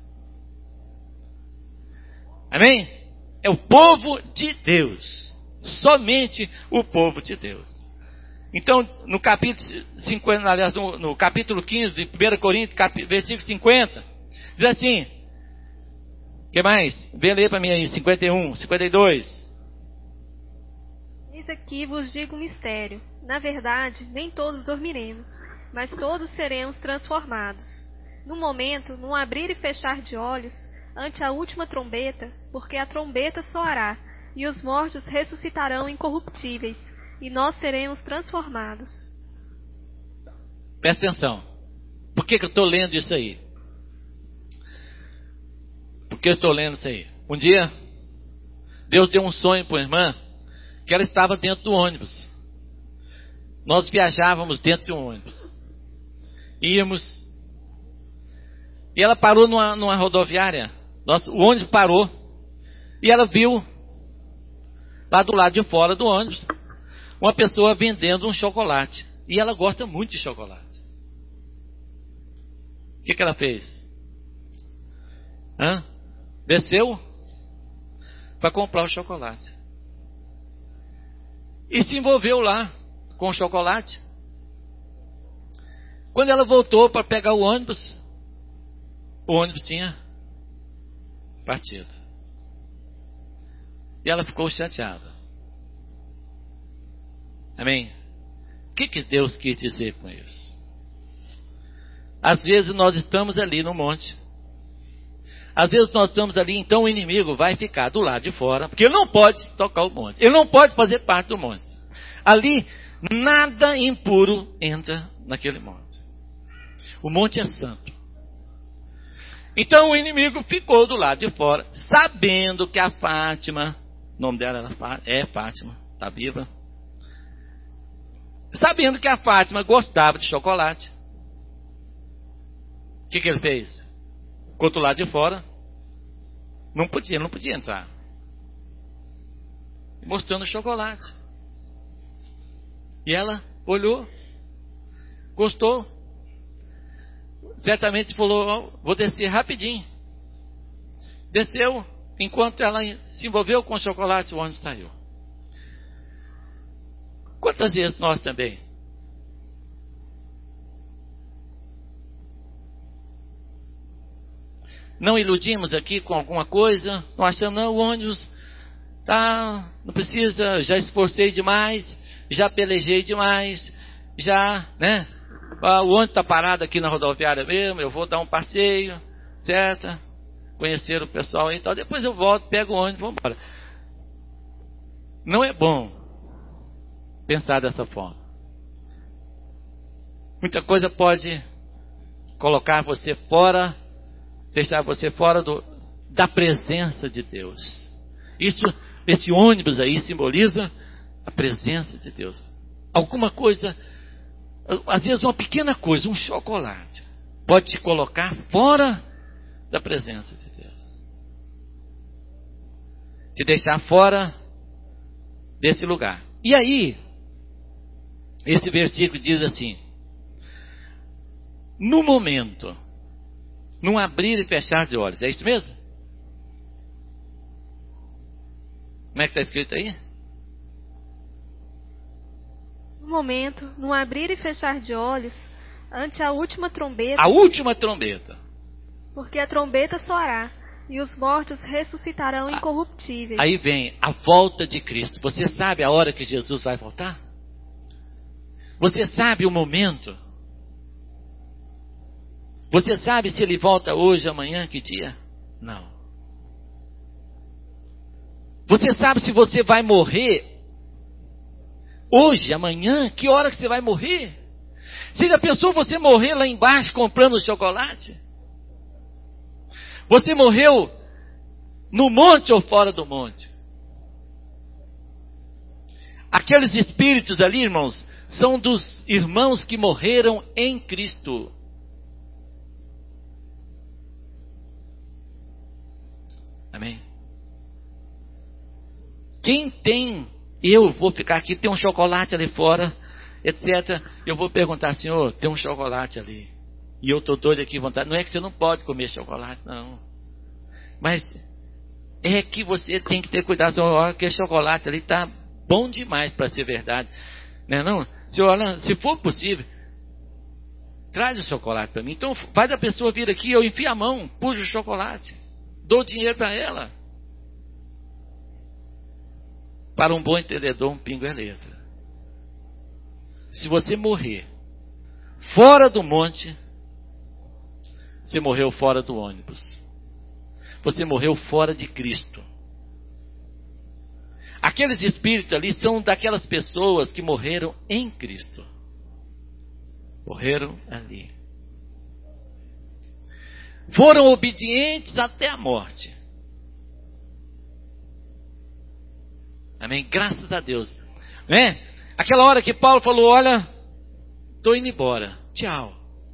Amém? É o povo de Deus. Somente o povo de Deus. Então, no capítulo cinquenta, aliás, no, no capítulo quinze de primeira Coríntios, cap, versículo cinquenta, diz assim, o que mais? Vê ler para mim aí, cinquenta e um, cinquenta e dois.
Eis aqui vos digo um mistério. Na verdade, nem todos dormiremos, mas todos seremos transformados. No momento, num abrir e fechar de olhos, ante a última trombeta, porque a trombeta soará, e os mortos ressuscitarão incorruptíveis, e nós seremos transformados.
Presta atenção. Por que, que eu estou lendo isso aí? Por que eu estou lendo isso aí? Um dia, Deus deu um sonho para a irmã, que ela estava dentro do ônibus. Nós viajávamos dentro de um ônibus. Íamos. E ela parou numa, numa rodoviária. Nossa, o ônibus parou. E ela viu, lá do lado de fora do ônibus, uma pessoa vendendo um chocolate. E ela gosta muito de chocolate. O que, que ela fez? Hã? Desceu para comprar o chocolate. E se envolveu lá com o chocolate. Quando ela voltou para pegar o ônibus, o ônibus tinha partido. E ela ficou chateada. Amém? O que, que Deus quis dizer com isso? Às vezes nós estamos ali no monte. Às vezes nós estamos ali, então o inimigo vai ficar do lado de fora, porque ele não pode tocar o monte. Ele não pode fazer parte do monte. Ali, nada impuro entra naquele monte. O monte é santo. Então o inimigo ficou do lado de fora, sabendo que a Fátima, o nome dela era, é Fátima, está viva. Sabendo que a Fátima gostava de chocolate. O que, que ele fez? Ficou do lado de fora. Não podia, não podia entrar. Mostrando o chocolate. E ela olhou, gostou. Certamente falou, oh, vou descer rapidinho. Desceu, enquanto ela se envolveu com o chocolate, o ônibus saiu. Quantas vezes nós também não iludimos aqui com alguma coisa, não achamos, não, o ônibus tá, não precisa, já esforcei demais, já pelejei demais, já, né? Ah, o ônibus está parado aqui na rodoviária mesmo, eu vou dar um passeio, certo? Conhecer o pessoal aí e tal, depois eu volto, pego o ônibus e vou embora. Não é bom pensar dessa forma. Muita coisa pode colocar você fora, deixar você fora do, da presença de Deus. Isso, esse ônibus aí simboliza a presença de Deus. Alguma coisa, às vezes uma pequena coisa, um chocolate, pode te colocar fora da presença de Deus. Te deixar fora desse lugar. E aí, esse versículo diz assim: no momento, num abrir e fechar de olhos. É isso mesmo? Como é que está escrito aí?
No momento, num abrir e fechar de olhos, ante a última trombeta.
A última trombeta.
Porque a trombeta soará, e os mortos ressuscitarão incorruptíveis.
Aí vem a volta de Cristo. Você sabe a hora que Jesus vai voltar? Você sabe o momento? Você sabe se ele volta hoje, amanhã, que dia? Não. Você sabe se você vai morrer hoje, amanhã? Que hora que você vai morrer? Você já pensou você morrer lá embaixo comprando chocolate? Você morreu no monte ou fora do monte? Aqueles espíritos ali, irmãos, são dos irmãos que morreram em Cristo. Amém? Quem tem, eu vou ficar aqui, tem um chocolate ali fora, etcétera. Eu vou perguntar, Senhor, tem um chocolate ali. E eu estou doido aqui, vontade. Não é que você não pode comer chocolate, não. Mas é que você tem que ter cuidado. Olha que chocolate ali está bom demais para ser verdade. Não é não? Se, olha, se for possível, traz o chocolate para mim. Então faz a pessoa vir aqui, eu enfio a mão, puxo o chocolate, dou dinheiro para ela. Para um bom entendedor, um pingo é letra. Se você morrer fora do monte, você morreu fora do ônibus. Você morreu fora de Cristo. Aqueles espíritos ali são daquelas pessoas que morreram em Cristo. Morreram ali. Foram obedientes até a morte. Amém? Graças a Deus. Né? Aquela hora que Paulo falou, olha, estou indo embora. Tchau.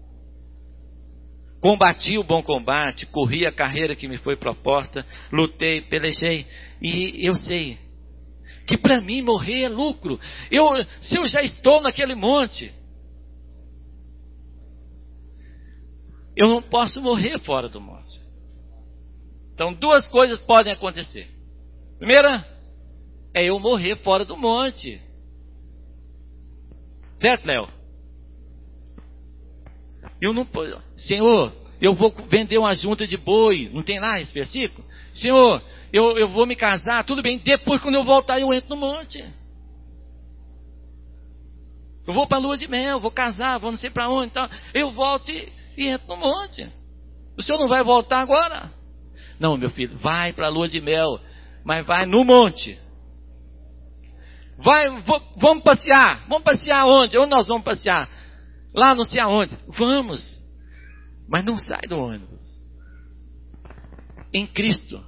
Combati o bom combate, corri a carreira que me foi proposta, lutei, pelejei, e eu sei que para mim morrer é lucro. Eu, se eu já estou naquele monte, eu não posso morrer fora do monte. Então duas coisas podem acontecer. Primeira, é eu morrer fora do monte. Certo, Léo? Eu não posso. Senhor, eu vou vender uma junta de boi. Não tem lá esse versículo? Senhor, eu, eu vou me casar. Tudo bem, depois quando eu voltar eu entro no monte. Eu vou para a lua de mel, vou casar, vou não sei para onde. Então, eu volto e, e entro no monte. O senhor não vai voltar agora? Não, meu filho, vai para a lua de mel, mas vai no monte. Vai, vamos passear. Vamos passear onde? Onde nós vamos passear? Lá não sei aonde. Vamos. Mas não sai do ônibus. Em Cristo.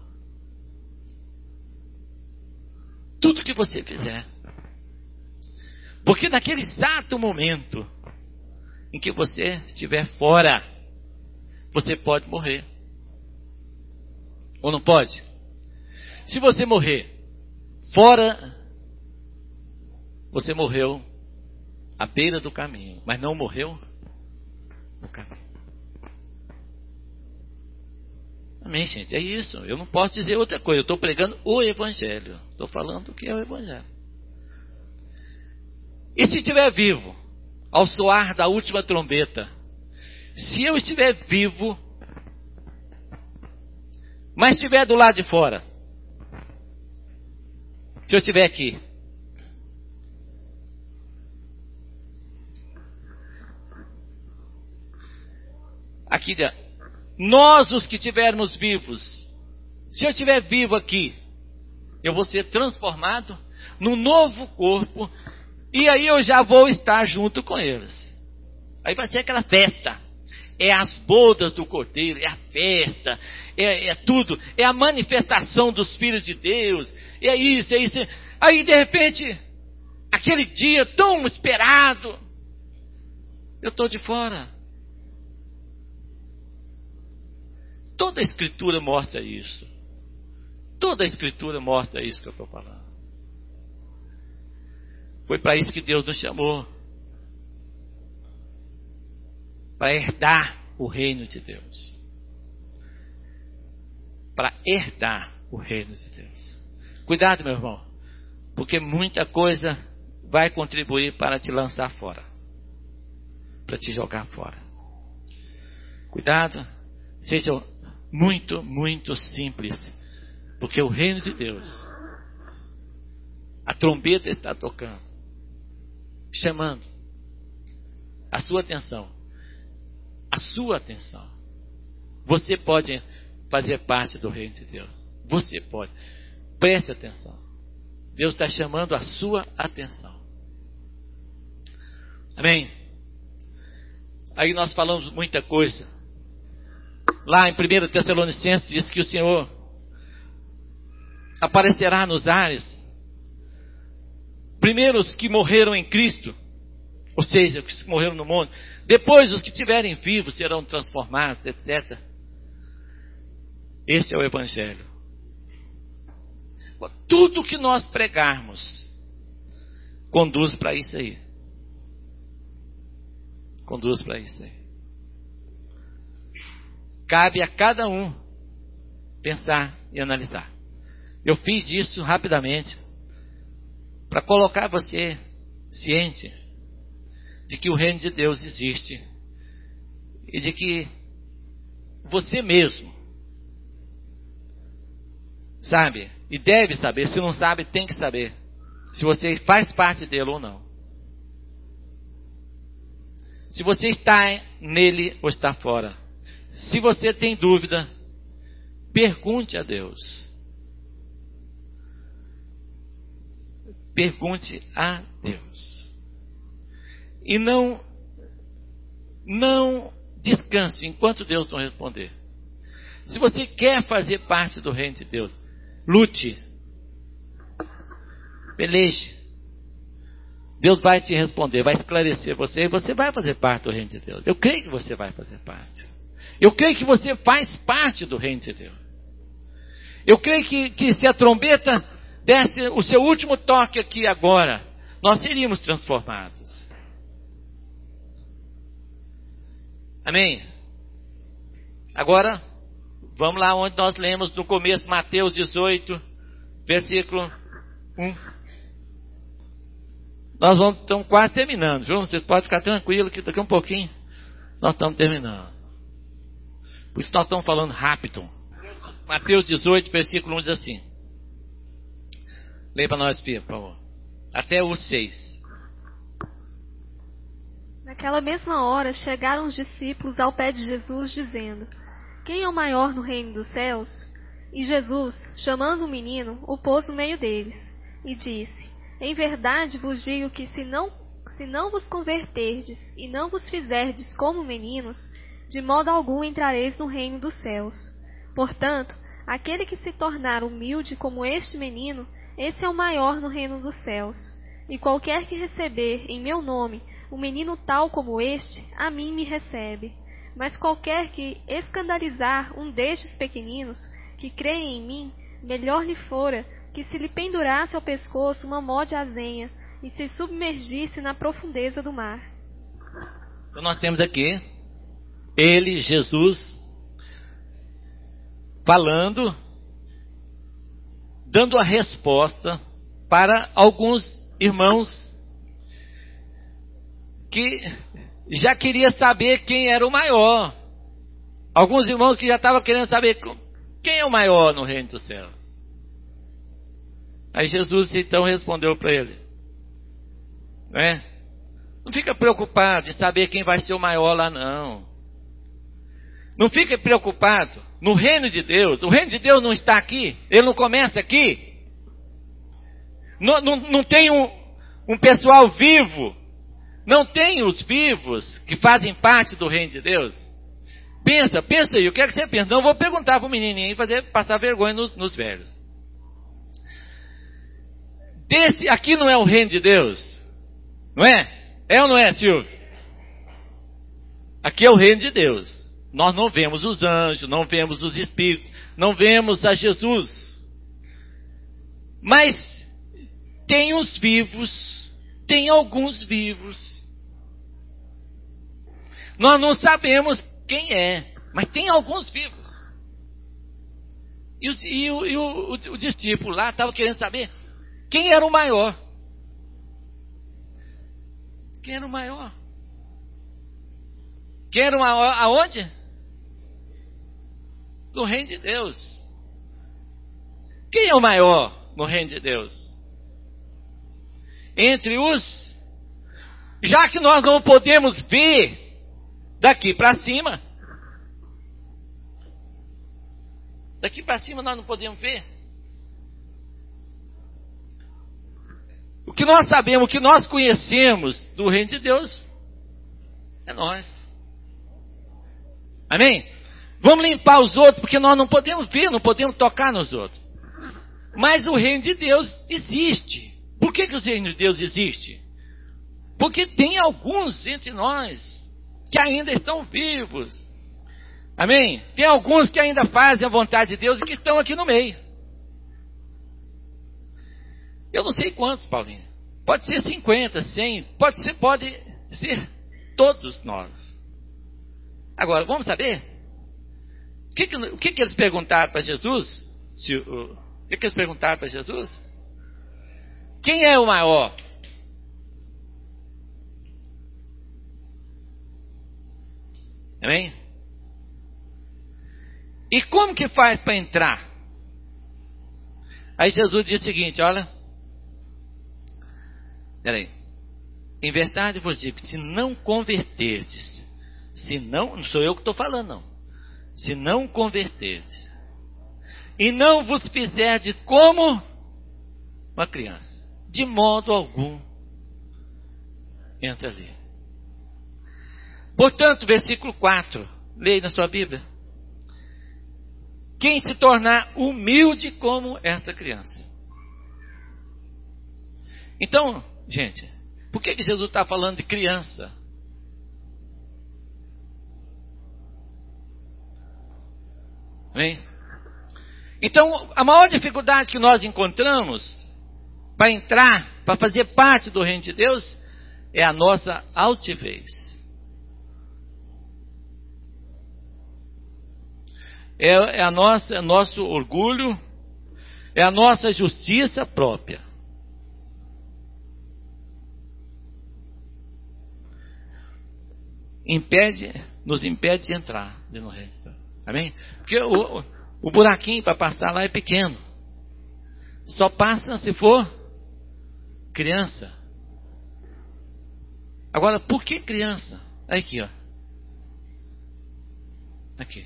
Tudo que você fizer. Porque naquele exato momento em que você estiver fora, você pode morrer. Ou não pode? Se você morrer fora, você morreu à beira do caminho, mas não morreu no caminho. Amém, gente? É isso. Eu não posso dizer outra coisa. Eu estou pregando o Evangelho. Estou falando o que é o Evangelho. E se estiver vivo, ao soar da última trombeta, se eu estiver vivo, mas estiver do lado de fora, se eu estiver aqui, aqui, nós os que estivermos vivos, se eu estiver vivo aqui, eu vou ser transformado num novo corpo, e aí eu já vou estar junto com eles. Aí vai ser aquela festa. é as bodas do Cordeiro, é a festa, é, é tudo, é a manifestação dos filhos de Deus, é isso, é isso. Aí de repente, aquele dia tão esperado, eu estou de fora. Toda a Escritura mostra isso. Toda a Escritura mostra isso que eu estou falando. Foi para isso que Deus nos chamou. Para herdar o reino de Deus. Para herdar o reino de Deus. Cuidado, meu irmão, porque muita coisa vai contribuir para te lançar fora, para te jogar fora. Cuidado, seja muito, muito simples, porque o reino de Deus, a trombeta está tocando, chamando a sua atenção. A sua atenção. Você pode fazer parte do reino de Deus. Você pode. Preste atenção. Deus está chamando a sua atenção. Amém? Aí nós falamos muita coisa. Lá em primeira Tessalonicenses diz que o Senhor aparecerá nos ares. Primeiro os que morreram em Cristo, ou seja, os que morreram no mundo. Depois os que estiverem vivos serão transformados, etcétera. Esse é o Evangelho. Tudo que nós pregarmos conduz para isso aí. Conduz para isso aí. Cabe a cada um pensar e analisar. Eu fiz isso rapidamente para colocar você ciente de que o reino de Deus existe e de que você mesmo sabe e deve saber. Se não sabe, tem que saber se você faz parte dele ou não. Se você está nele ou está fora. Se você tem dúvida, pergunte a Deus. Pergunte a Deus. E não, não descanse enquanto Deus não responder. Se você quer fazer parte do reino de Deus, lute, peleje. Deus vai te responder, vai esclarecer você, e você vai fazer parte do reino de Deus. Eu creio que você vai fazer parte. Eu creio que você faz parte do reino de Deus. Eu creio que, que se a trombeta desse o seu último toque aqui agora, nós seríamos transformados. Amém? Agora, vamos lá onde nós lemos no começo, Mateus dezoito, versículo um. Nós vamos, estamos quase terminando, viu? Vocês podem ficar tranquilos que daqui a um pouquinho nós estamos terminando. Por isso nós estamos falando rápido. Mateus dezoito, versículo um diz assim. Leia para nós, Pia, por favor. Até o seis.
Naquela mesma hora chegaram os discípulos ao pé de Jesus, dizendo: Quem é o maior no reino dos céus? E Jesus, chamando o menino, o pôs no meio deles, e disse: Em verdade vos digo que se não, se não vos converterdes e não vos fizerdes como meninos, de modo algum entrareis no reino dos céus. Portanto, aquele que se tornar humilde como este menino, esse é o maior no reino dos céus. E qualquer que receber em meu nome um menino tal como este, a mim me recebe. Mas qualquer que escandalizar um destes pequeninos, que creem em mim, melhor lhe fora que se lhe pendurasse ao pescoço uma mó de azenha e se submergisse na profundeza do mar.
Então nós temos aqui ele, Jesus, falando, dando a resposta para alguns irmãos que já queria saber quem era o maior. Alguns irmãos que já estavam querendo saber quem é o maior no reino dos céus. Aí Jesus então respondeu para ele, não é? Não fica preocupado de saber quem vai ser o maior lá, não. Não fica preocupado. No reino de Deus, o reino de Deus não está aqui, ele não começa aqui. Não, não, não tem um, um pessoal vivo. Não tem os vivos que fazem parte do reino de Deus. Pensa, pensa aí, o que é que você pensa? Não vou perguntar para o menininho e fazer passar vergonha nos, nos velhos. Desse, aqui não é o reino de Deus, não é? É ou não é, Silvio? Aqui é o reino de Deus. Nós não vemos os anjos, não vemos os espíritos, não vemos a Jesus. Mas tem os vivos, tem alguns vivos. Nós não sabemos quem é, mas tem alguns vivos. E, o, e, o, e o, o, o discípulo lá estava querendo saber quem era o maior. Quem era o maior? Quem era o maior aonde? No reino de Deus. Quem é o maior no reino de Deus? Entre os... Já que nós não podemos ver daqui para cima, daqui para cima nós não podemos ver. O que nós sabemos, o que nós conhecemos do reino de Deus é nós. Amém? Vamos limpar os outros, porque nós não podemos ver, não podemos tocar nos outros. Mas o reino de Deus existe. Por que que o reino de Deus existe? Porque tem alguns entre nós que ainda estão vivos. Amém? Tem alguns que ainda fazem a vontade de Deus e que estão aqui no meio. Eu não sei quantos, Paulinho. Pode ser cinquenta, cem, pode ser, pode ser todos nós. Agora, vamos saber? O que, que, o que, que eles perguntaram para Jesus? Se, o, o que, que eles perguntaram para Jesus? Quem é o maior? Amém? E como que faz para entrar? Aí Jesus diz o seguinte, olha. Peraí. Em verdade vos digo, se não converterdes, se não, não sou eu que estou falando não. Se não converterdes, e não vos fizerdes como uma criança, de modo algum, entra ali. Portanto, versículo quatro, leia na sua Bíblia. Quem se tornar humilde como essa criança. Então, gente, por que que Jesus está falando de criança? Amém? Então, a maior dificuldade que nós encontramos para entrar, para fazer parte do reino de Deus, é a nossa altivez. É, é a nossa, é nosso orgulho, é a nossa justiça própria. Impede, nos impede de entrar no reino. Amém? Porque o, o buraquinho para passar lá é pequeno. Só passa se for criança. Agora, por que criança? Aqui, ó. Aqui.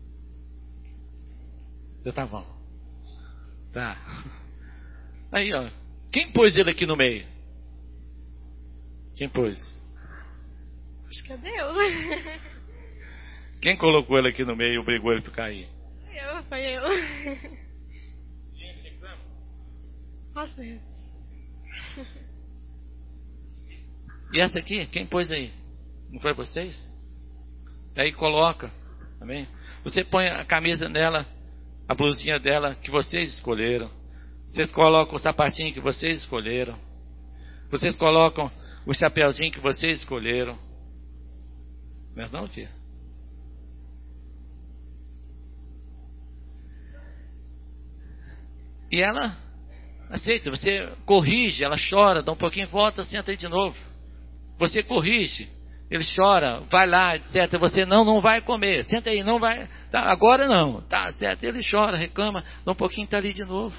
Já tá bom. Tá. Aí, ó. Quem pôs ele aqui no meio? Quem pôs?
Acho que é Deus.
Quem colocou ele aqui no meio e obrigou ele a ficar aí?
Eu, foi eu. Nossa.
E essa aqui, quem pôs aí? Não foi vocês? Aí coloca, amém? Você põe a camisa dela, a blusinha dela que vocês escolheram. Vocês colocam o sapatinho que vocês escolheram. Vocês colocam o chapéuzinho que vocês escolheram. Não é não, tia? E ela aceita, você corrige, ela chora, dá um pouquinho, volta, senta aí de novo. Você corrige, ele chora, vai lá, etcétera. Você não, não vai comer, senta aí, não vai, tá, agora não, tá certo. Ele chora, reclama, dá um pouquinho, tá ali de novo.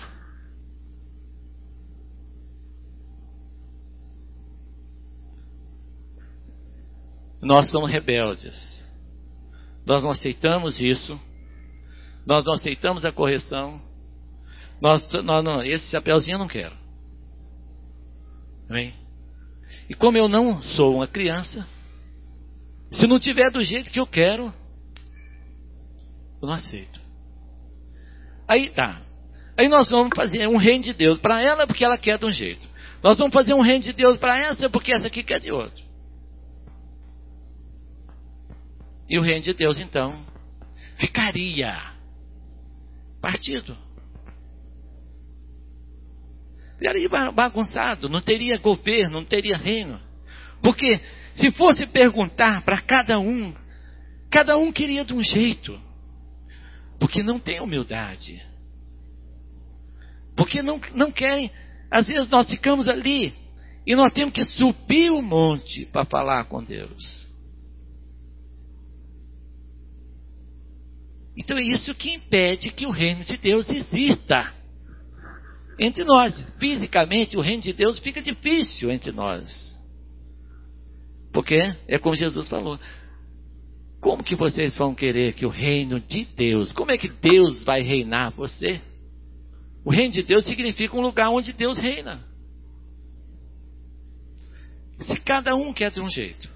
Nós somos rebeldes, nós não aceitamos isso, nós não aceitamos a correção. Nós, nós não, esse chapéuzinho eu não quero. Amém? E como eu não sou uma criança, se não tiver do jeito que eu quero, Eu não aceito. Aí tá. Aí nós vamos fazer um reino de Deus para ela porque ela quer de um jeito. Nós vamos fazer um reino de Deus para essa porque essa aqui quer de outro. E o reino de Deus então ficaria partido. Ficaria bagunçado, não teria governo, não teria reino. Porque se fosse perguntar para cada um, cada um queria de um jeito. Porque não tem humildade. Porque não, não querem. Às vezes nós ficamos ali e nós temos que subir o monte para falar com Deus. Então é isso que impede que o reino de Deus exista entre nós. Fisicamente o reino de Deus fica difícil entre nós. Porque é como Jesus falou. Como que vocês vão querer que o reino de Deus, como é que Deus vai reinar você? O reino de Deus significa um lugar onde Deus reina. Se cada um quer de um jeito,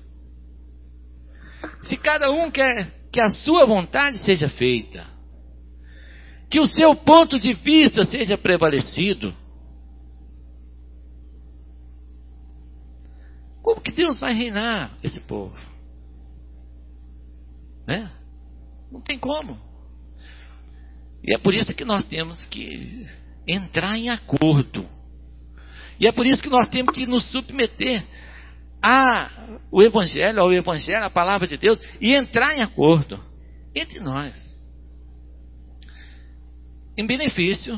se cada um quer que a sua vontade seja feita, que o seu ponto de vista seja prevalecido, como que Deus vai reinar esse povo? Né? Não tem como. E é por isso que nós temos que entrar em acordo. E é por isso que nós temos que nos submeter ao Evangelho, ao Evangelho, à palavra de Deus, e entrar em acordo entre nós, em benefício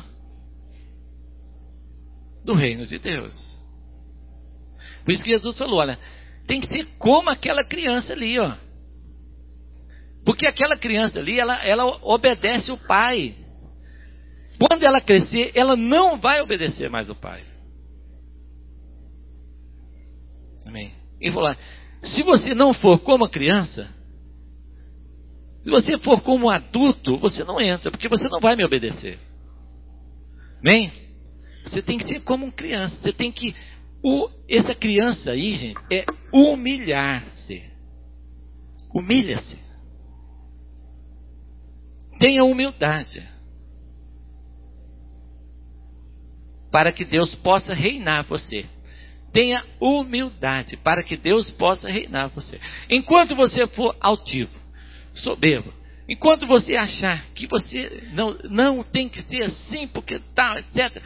do reino de Deus. Por isso que Jesus falou, olha, tem que ser como aquela criança ali, ó. Porque aquela criança ali, ela, ela obedece o pai. Quando ela crescer, ela não vai obedecer mais o pai. Amém. E falou, se você não for como a criança, se você for como um adulto, você não entra, porque você não vai me obedecer. Amém? Você tem que ser como uma criança. Você tem que... O, essa criança aí, gente, é humilhar-se. Humilha-se. Tenha humildade. Para que Deus possa reinar você. Tenha humildade para que Deus possa reinar você. Enquanto você for altivo, soberbo, enquanto você achar que você não, não tem que ser assim, porque tal, etcétera,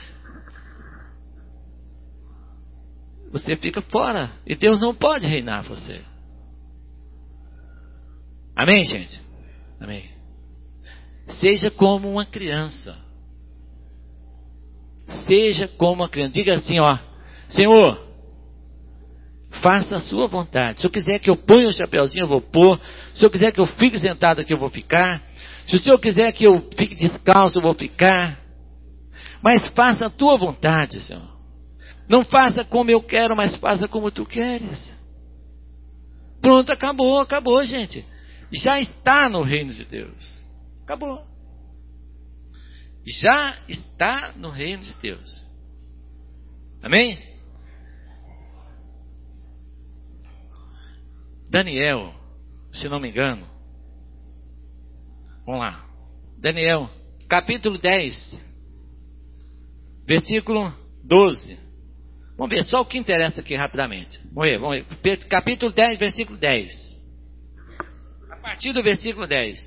você fica fora. E Deus não pode reinar você. Amém, gente? Amém. Seja como uma criança. Seja como uma criança. Diga assim, ó. Senhor, faça a sua vontade. Se eu quiser que eu ponha o chapeuzinho, eu vou pôr. Se eu quiser que eu fique sentado aqui, eu vou ficar. Se o Senhor quiser que eu fique descalço, eu vou ficar. Mas faça a tua vontade, Senhor. Não faça como eu quero, mas faça como tu queres. Pronto, acabou, acabou, gente. Já está no reino de Deus. Acabou. Já está no reino de Deus. Amém? Daniel, se não me engano. Vamos lá. Daniel, capítulo dez, versículo doze. Vamos ver só o que interessa aqui rapidamente. Vamos ver, vamos ver. Capítulo dez, versículo dez. A partir do versículo dez.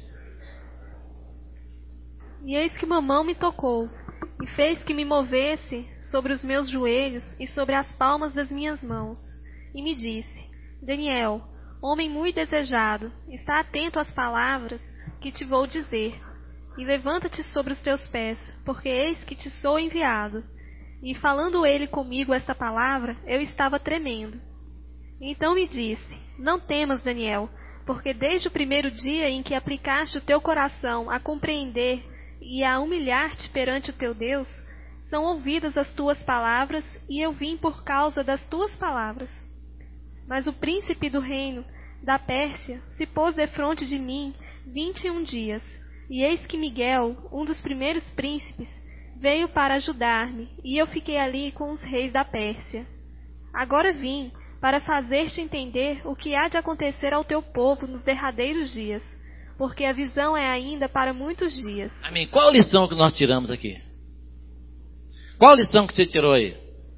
E eis que uma mão me tocou, e fez que me movesse sobre os meus joelhos e sobre as palmas das minhas mãos. E me disse, Daniel, homem muito desejado, está atento às palavras que te vou dizer. E levanta-te sobre os teus pés, porque eis que te sou enviado. E falando ele comigo essa palavra, eu estava tremendo. Então me disse, não temas, Daniel, porque desde o primeiro dia em que aplicaste o teu coração a compreender e a humilhar-te perante o teu Deus, são ouvidas as tuas palavras, e eu vim por causa das tuas palavras. Mas o príncipe do reino da Pérsia se pôs defronte de mim vinte e um dias, e eis que Miguel, um dos primeiros príncipes, veio para ajudar-me, e eu fiquei ali com os reis da Pérsia. Agora vim para fazer-te entender o que há de acontecer ao teu povo nos derradeiros dias. porque a visão é ainda para muitos dias.
Amém. Qual a lição que nós tiramos aqui? Qual a lição que você tirou aí?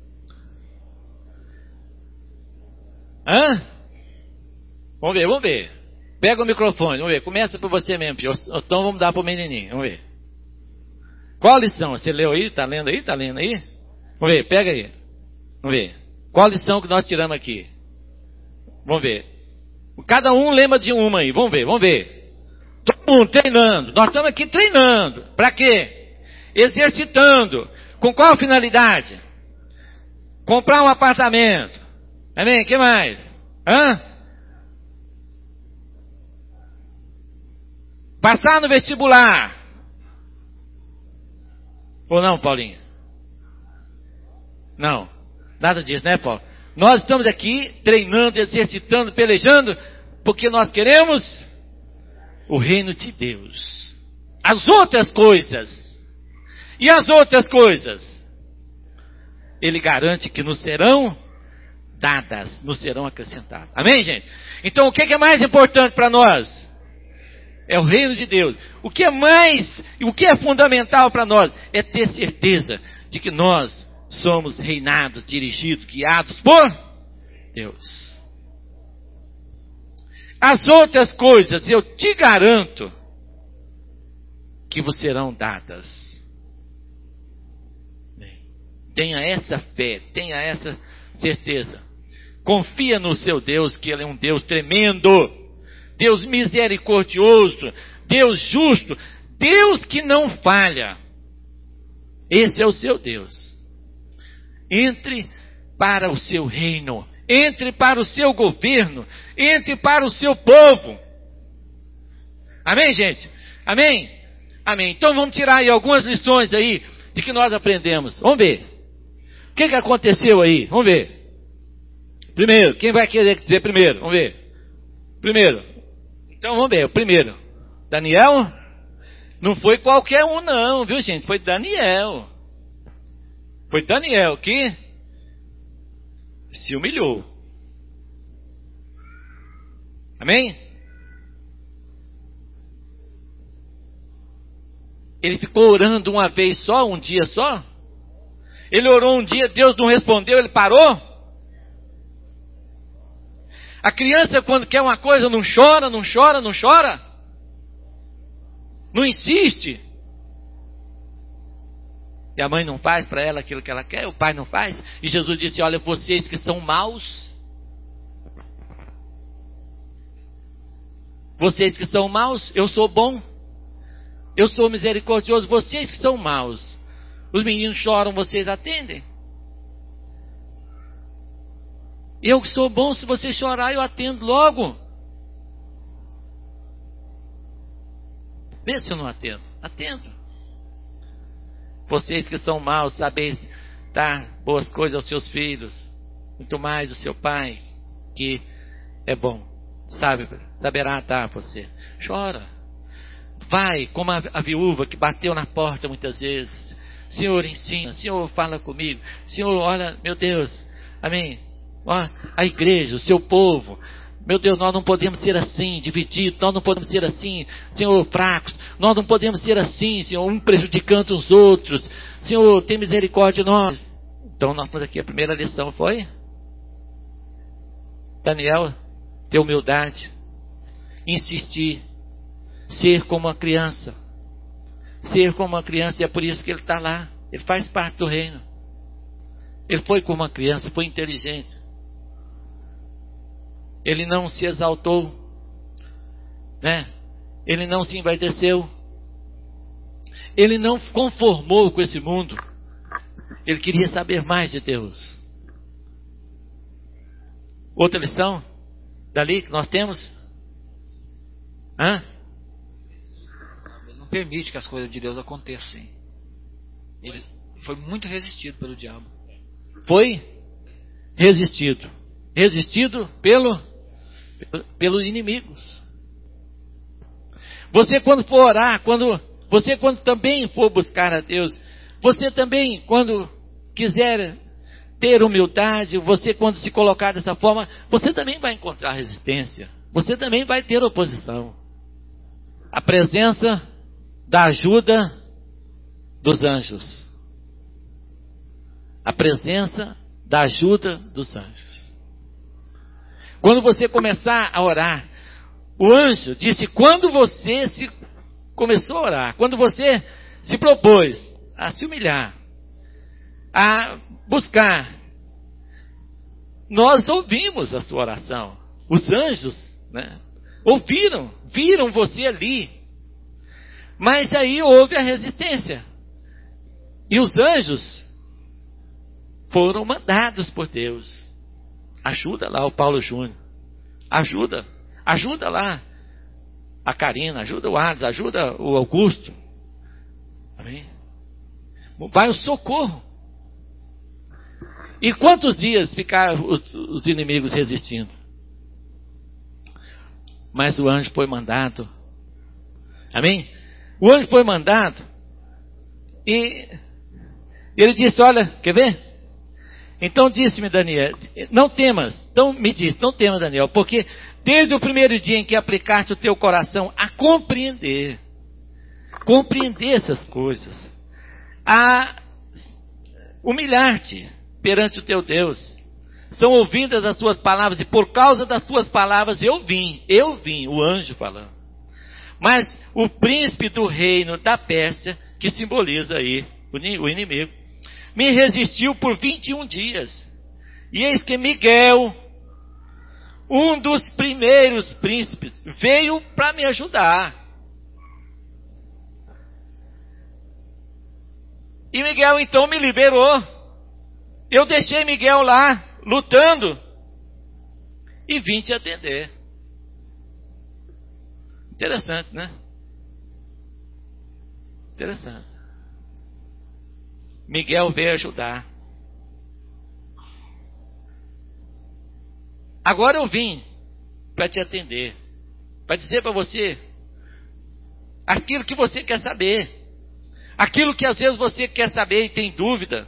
Hã? Vamos ver, vamos ver. Pega o microfone, vamos ver. Começa por você mesmo, então vamos dar para o menininho. Vamos ver. Qual a lição? Você leu aí? Está lendo aí? Está lendo aí? Vamos ver, pega aí. Vamos ver. Qual a lição que nós tiramos aqui? Vamos ver. Cada um lembra de uma aí. Vamos ver, vamos ver. Todo mundo treinando. Nós estamos aqui treinando. Para quê? Exercitando. Com qual finalidade? Comprar um apartamento. Amém? O que mais? Hã? Passar no vestibular. Ou não, Paulinho? Não. Nada disso, né, Paulo? Nós estamos aqui treinando, exercitando, pelejando, porque nós queremos o reino de Deus. As outras coisas. E as outras coisas? Ele garante que nos serão dadas, nos serão acrescentadas. Amém, gente? Então, o que é mais importante para nós? É o reino de Deus. O que é mais, o que é fundamental para nós? É ter certeza de que nós somos reinados, dirigidos, guiados por Deus. As outras coisas, eu te garanto, que vos serão dadas. Tenha essa fé, tenha essa certeza. Confia no seu Deus, que Ele é um Deus tremendo, Deus misericordioso, Deus justo, Deus que não falha. Esse é o seu Deus. Entre para o seu reino, entre para o seu governo, entre para o seu povo. Amém, gente? Amém? Amém. Então vamos tirar aí algumas lições aí de que nós aprendemos. Vamos ver. O que, que aconteceu aí? Vamos ver. Primeiro, quem vai querer dizer primeiro? Vamos ver. Primeiro. Então vamos ver. O primeiro. Daniel? Não foi qualquer um não, viu, gente? Foi Daniel. Foi Daniel que se humilhou. Amém? Ele ficou orando uma vez só, um dia só? Ele orou um dia, Deus não respondeu, ele parou? A criança, quando quer uma coisa, não chora, não chora, não chora? Não insiste? E a mãe não faz para ela aquilo que ela quer, o pai não faz. E Jesus disse, olha, vocês que são maus, vocês que são maus, eu sou bom, eu sou misericordioso, vocês que são maus, os meninos choram, vocês atendem. Eu que sou bom, se você chorar, eu atendo logo. Vê se eu não atendo. Atendo. Vocês que são maus, sabeis dar boas coisas aos seus filhos, muito mais o seu pai, que é bom, sabe, saberá dar a você. Chora. Vai, como a, a viúva que bateu na porta muitas vezes. Senhor, ensina. Senhor, fala comigo. Senhor, olha, meu Deus. Amém. Ó, a igreja, o seu povo. Meu Deus, nós não podemos ser assim, divididos, nós não podemos ser assim, Senhor, fracos, nós não podemos ser assim, Senhor, um prejudicando os outros. Senhor, tem misericórdia de nós. Então, nós aqui, a primeira lição foi Daniel, ter humildade, insistir, ser como uma criança, ser como uma criança, e é por isso que ele está lá, ele faz parte do reino. Ele foi como uma criança, foi inteligente. Ele não se exaltou, né? Ele não se envaideceu. Ele não conformou com esse mundo. Ele queria saber mais de Deus. Outra lição dali que nós temos? Hã?
Ele não permite que as coisas de Deus aconteçam. Ele foi muito resistido pelo diabo.
Foi resistido. Resistido pelo pelos inimigos. Você quando for orar, quando você quando também for buscar a Deus, você também quando quiser ter humildade, você quando se colocar dessa forma, você também vai encontrar resistência. Você também vai ter oposição. a presença da ajuda dos anjos. A presença da ajuda dos anjos. Quando você começar a orar, o anjo disse, quando você se começou a orar, quando você se propôs a se humilhar, a buscar, nós ouvimos a sua oração. Os anjos, né, ouviram, viram você ali. Mas aí houve a resistência. E os anjos foram mandados por Deus. Ajuda lá o Paulo Júnior. Ajuda. Ajuda lá a Karina. Ajuda o Ades. Ajuda o Augusto. Amém? Vai o socorro. E quantos dias ficaram os, os inimigos resistindo? Mas o anjo foi mandado. Amém? O anjo foi mandado. E ele disse, olha, quer ver? Então disse-me Daniel, não temas. Então me disse, não temas Daniel, porque desde o primeiro dia em que aplicaste o teu coração a compreender, compreender essas coisas, a humilhar-te perante o teu Deus, são ouvidas as tuas palavras, e por causa das tuas palavras eu vim, eu vim, o anjo falando. Mas o príncipe do reino da Pérsia, que simboliza aí o inimigo, me resistiu por vinte e um dias. E eis que Miguel, um dos primeiros príncipes, veio para me ajudar. E Miguel então me liberou. Eu deixei Miguel lá, lutando, e vim te atender. Interessante, né? Interessante. Miguel veio ajudar. Agora eu vim para te atender, para dizer para você aquilo que você quer saber, aquilo que às vezes você quer saber e tem dúvida.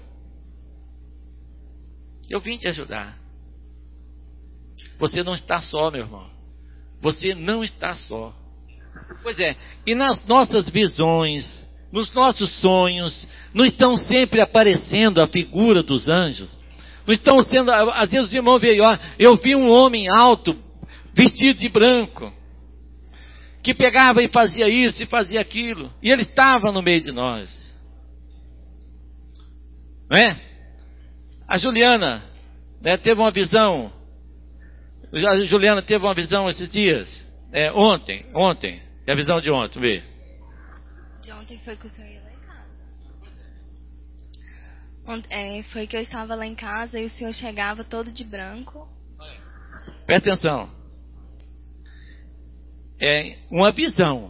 Eu vim te ajudar. Você não está só, meu irmão. Você não está só. Pois é, e nas nossas visões, nos nossos sonhos, não estão sempre aparecendo a figura dos anjos. Não estão sendo, às vezes os irmãos veem, ó, eu vi um homem alto, vestido de branco, que pegava e fazia isso e fazia aquilo, e ele estava no meio de nós. Não é? A Juliana, né, teve uma visão. A Juliana teve uma visão esses dias. É, ontem, ontem. É a visão de ontem, vê.
De ontem foi que o senhor ia lá em casa. Ont- é, foi que eu estava lá em casa e o senhor chegava todo de branco.
Presta atenção. É uma visão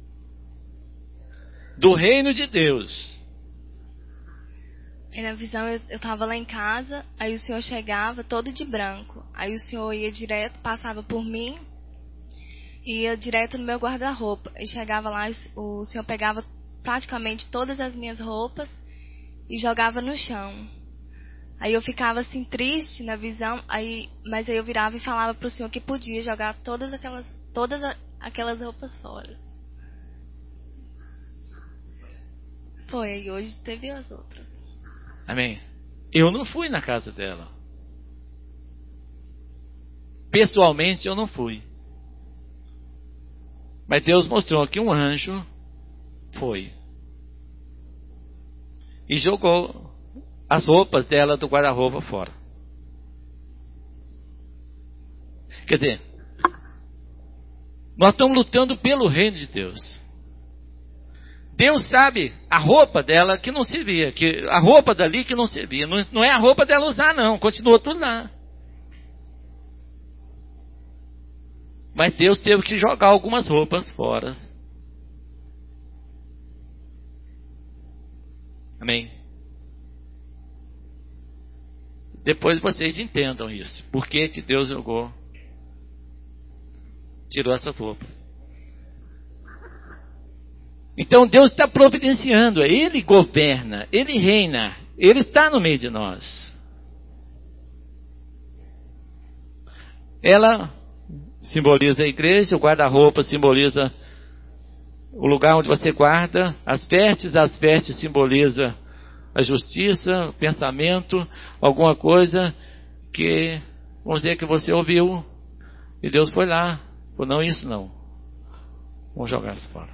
do reino de Deus.
E na visão eu, eu tava lá em casa, aí o senhor chegava todo de branco. Aí o senhor ia direto, passava por mim, e ia direto no meu guarda-roupa. E chegava lá, o, o senhor pegava praticamente todas as minhas roupas e jogava no chão. Aí eu ficava assim triste na visão, aí, mas aí eu virava e falava pro senhor que podia jogar todas aquelas, todas a- aquelas roupas fora. Foi, aí hoje teve as outras.
Amém. Eu não fui na casa dela. Pessoalmente eu não fui. Mas Deus mostrou que um anjo foi. E jogou as roupas dela do guarda-roupa fora. Quer dizer, nós estamos lutando pelo reino de Deus. Deus sabe a roupa dela que não servia, que, a roupa dali que não servia. Não, não é a roupa dela usar, não. Continua tudo lá. Mas Deus teve que jogar algumas roupas fora. Amém? Depois vocês entendam isso. Por que que Deus jogou, tirou essas roupas? Então Deus está providenciando, Ele governa, Ele reina, Ele está no meio de nós. Ela simboliza a igreja, o guarda-roupa simboliza o lugar onde você guarda as vestes. As vestes simboliza a justiça, o pensamento, alguma coisa que, vamos dizer, que você ouviu e Deus foi lá, falou, não, isso não, vamos jogar isso fora.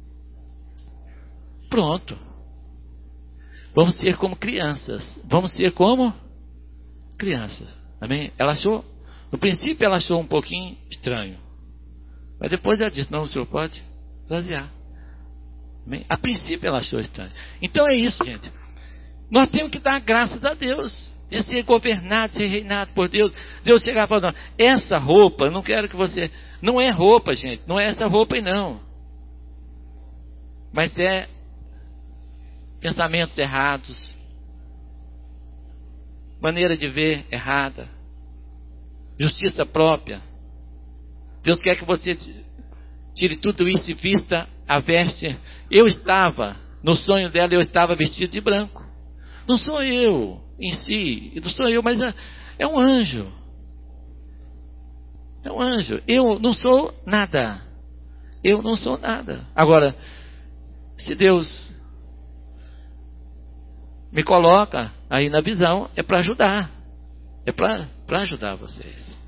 Pronto. Vamos ser como crianças. Vamos ser como crianças. Amém? Ela achou, no princípio ela achou um pouquinho estranho, mas depois ela disse, não, o senhor pode esvaziar. Amém? A princípio ela achou estranho. Então é isso, gente. Nós temos que dar graças a Deus de ser governado, ser reinado por Deus. Deus chegar e falar, essa roupa, não quero que você... Não é roupa, gente. Não é essa roupa aí, não. Mas é pensamentos errados, maneira de ver errada, justiça própria. Deus quer que você tire tudo isso e vista a veste. Eu estava, no sonho dela, eu estava vestido de branco. Não sou eu em si, não sou eu, mas é, é um anjo. É um anjo. Eu não sou nada. Eu não sou nada. Agora, se Deus me coloca aí na visão, é para ajudar. É para ajudar vocês.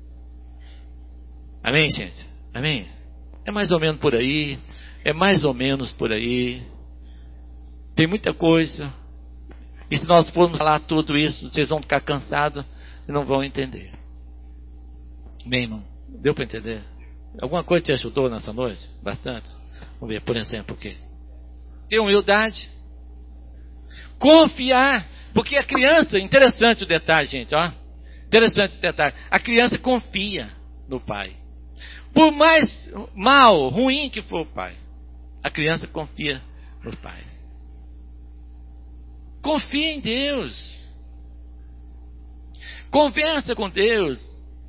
Amém, gente? Amém? É mais ou menos por aí. É mais ou menos por aí. Tem muita coisa. E se nós formos falar tudo isso, vocês vão ficar cansados e não vão entender. Bem, irmão, deu para entender? Alguma coisa te ajudou nessa noite? Bastante? Vamos ver, por exemplo, o quê? Ter humildade. Confiar. Porque a criança, interessante o detalhe, gente, ó. Interessante o detalhe. A criança confia no pai. Por mais mal, ruim que for o pai, a criança confia no pai. Confia em Deus. Conversa com Deus.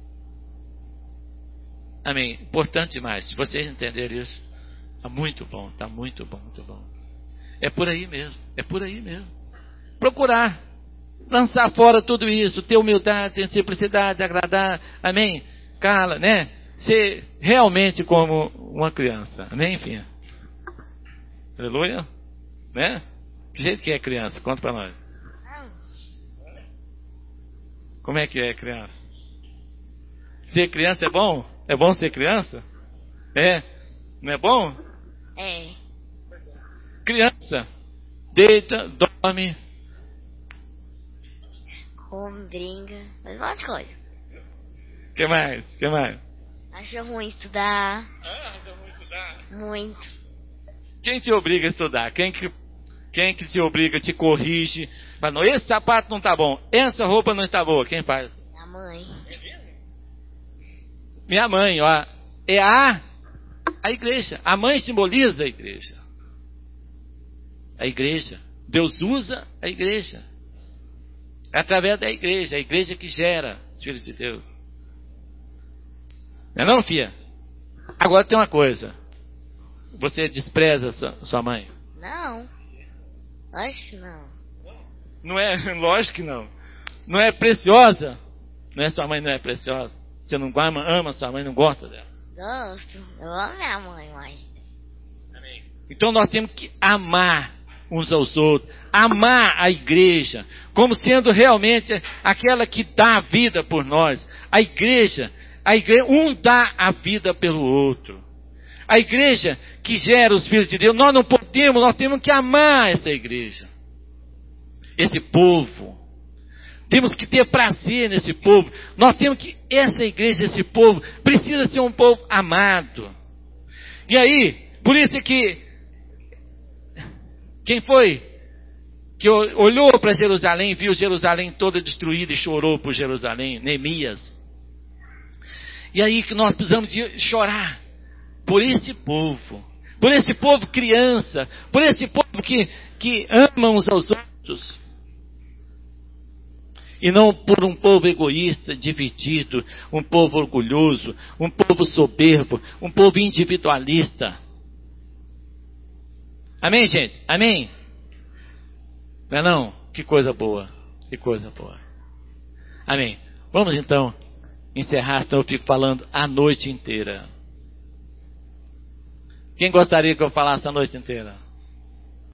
Amém. Importante demais. Se vocês entenderem isso, está muito bom, está muito bom, muito bom. É por aí mesmo. É por aí mesmo. Procurar lançar fora tudo isso, ter humildade, ter simplicidade, agradar. Amém. Cala, né? Ser realmente como uma criança. Amém, enfim. Aleluia. Né? Que jeito que é criança? Conta para nós. Como é que é criança? Ser criança é bom? É bom ser criança? É? Não é bom?
É.
Criança. Deita, dorme.
Come, brinca, faz um monte de coisa.
O que mais? O que mais?
Acha ruim estudar.
Ah, acha ruim estudar?
Muito.
Quem te obriga a estudar? Quem que, quem que te obriga, te corrige? Fala, não, esse sapato não está bom. Essa roupa não está boa. Quem faz?
Minha mãe.
Minha mãe, ó. É a, a igreja. A mãe simboliza a igreja. A igreja. Deus usa a igreja. É através da igreja. A igreja que gera os filhos de Deus. Não é não, filha? Agora tem uma coisa. Você despreza sua, sua mãe?
Não. Acho não.
Não é? Lógico que não. Não é preciosa? Não é sua mãe, não é preciosa? Você não ama, ama sua mãe, não gosta dela?
Gosto. Eu amo minha mãe, mãe.
Amém. Então nós temos que amar uns aos outros. Amar a igreja. Como sendo realmente aquela que dá a vida por nós. A igreja. A igreja, um dá a vida pelo outro. A igreja que gera os filhos de Deus, nós não podemos, nós temos que amar essa igreja. Esse povo. Temos que ter prazer nesse povo. Nós temos que, essa igreja, esse povo, precisa ser um povo amado. E aí, por isso é que, quem foi que olhou para Jerusalém, viu Jerusalém toda destruída e chorou por Jerusalém? Neemias. E aí que nós precisamos de chorar por esse povo, por esse povo criança, por esse povo que, que ama uns aos outros, e não por um povo egoísta, dividido, um povo orgulhoso, um povo soberbo, um povo individualista. Amém, gente? Amém? Não é não? Que coisa boa, que coisa boa. Amém. Vamos então encerrar, senão eu fico falando a noite inteira. Quem gostaria que eu falasse a noite inteira?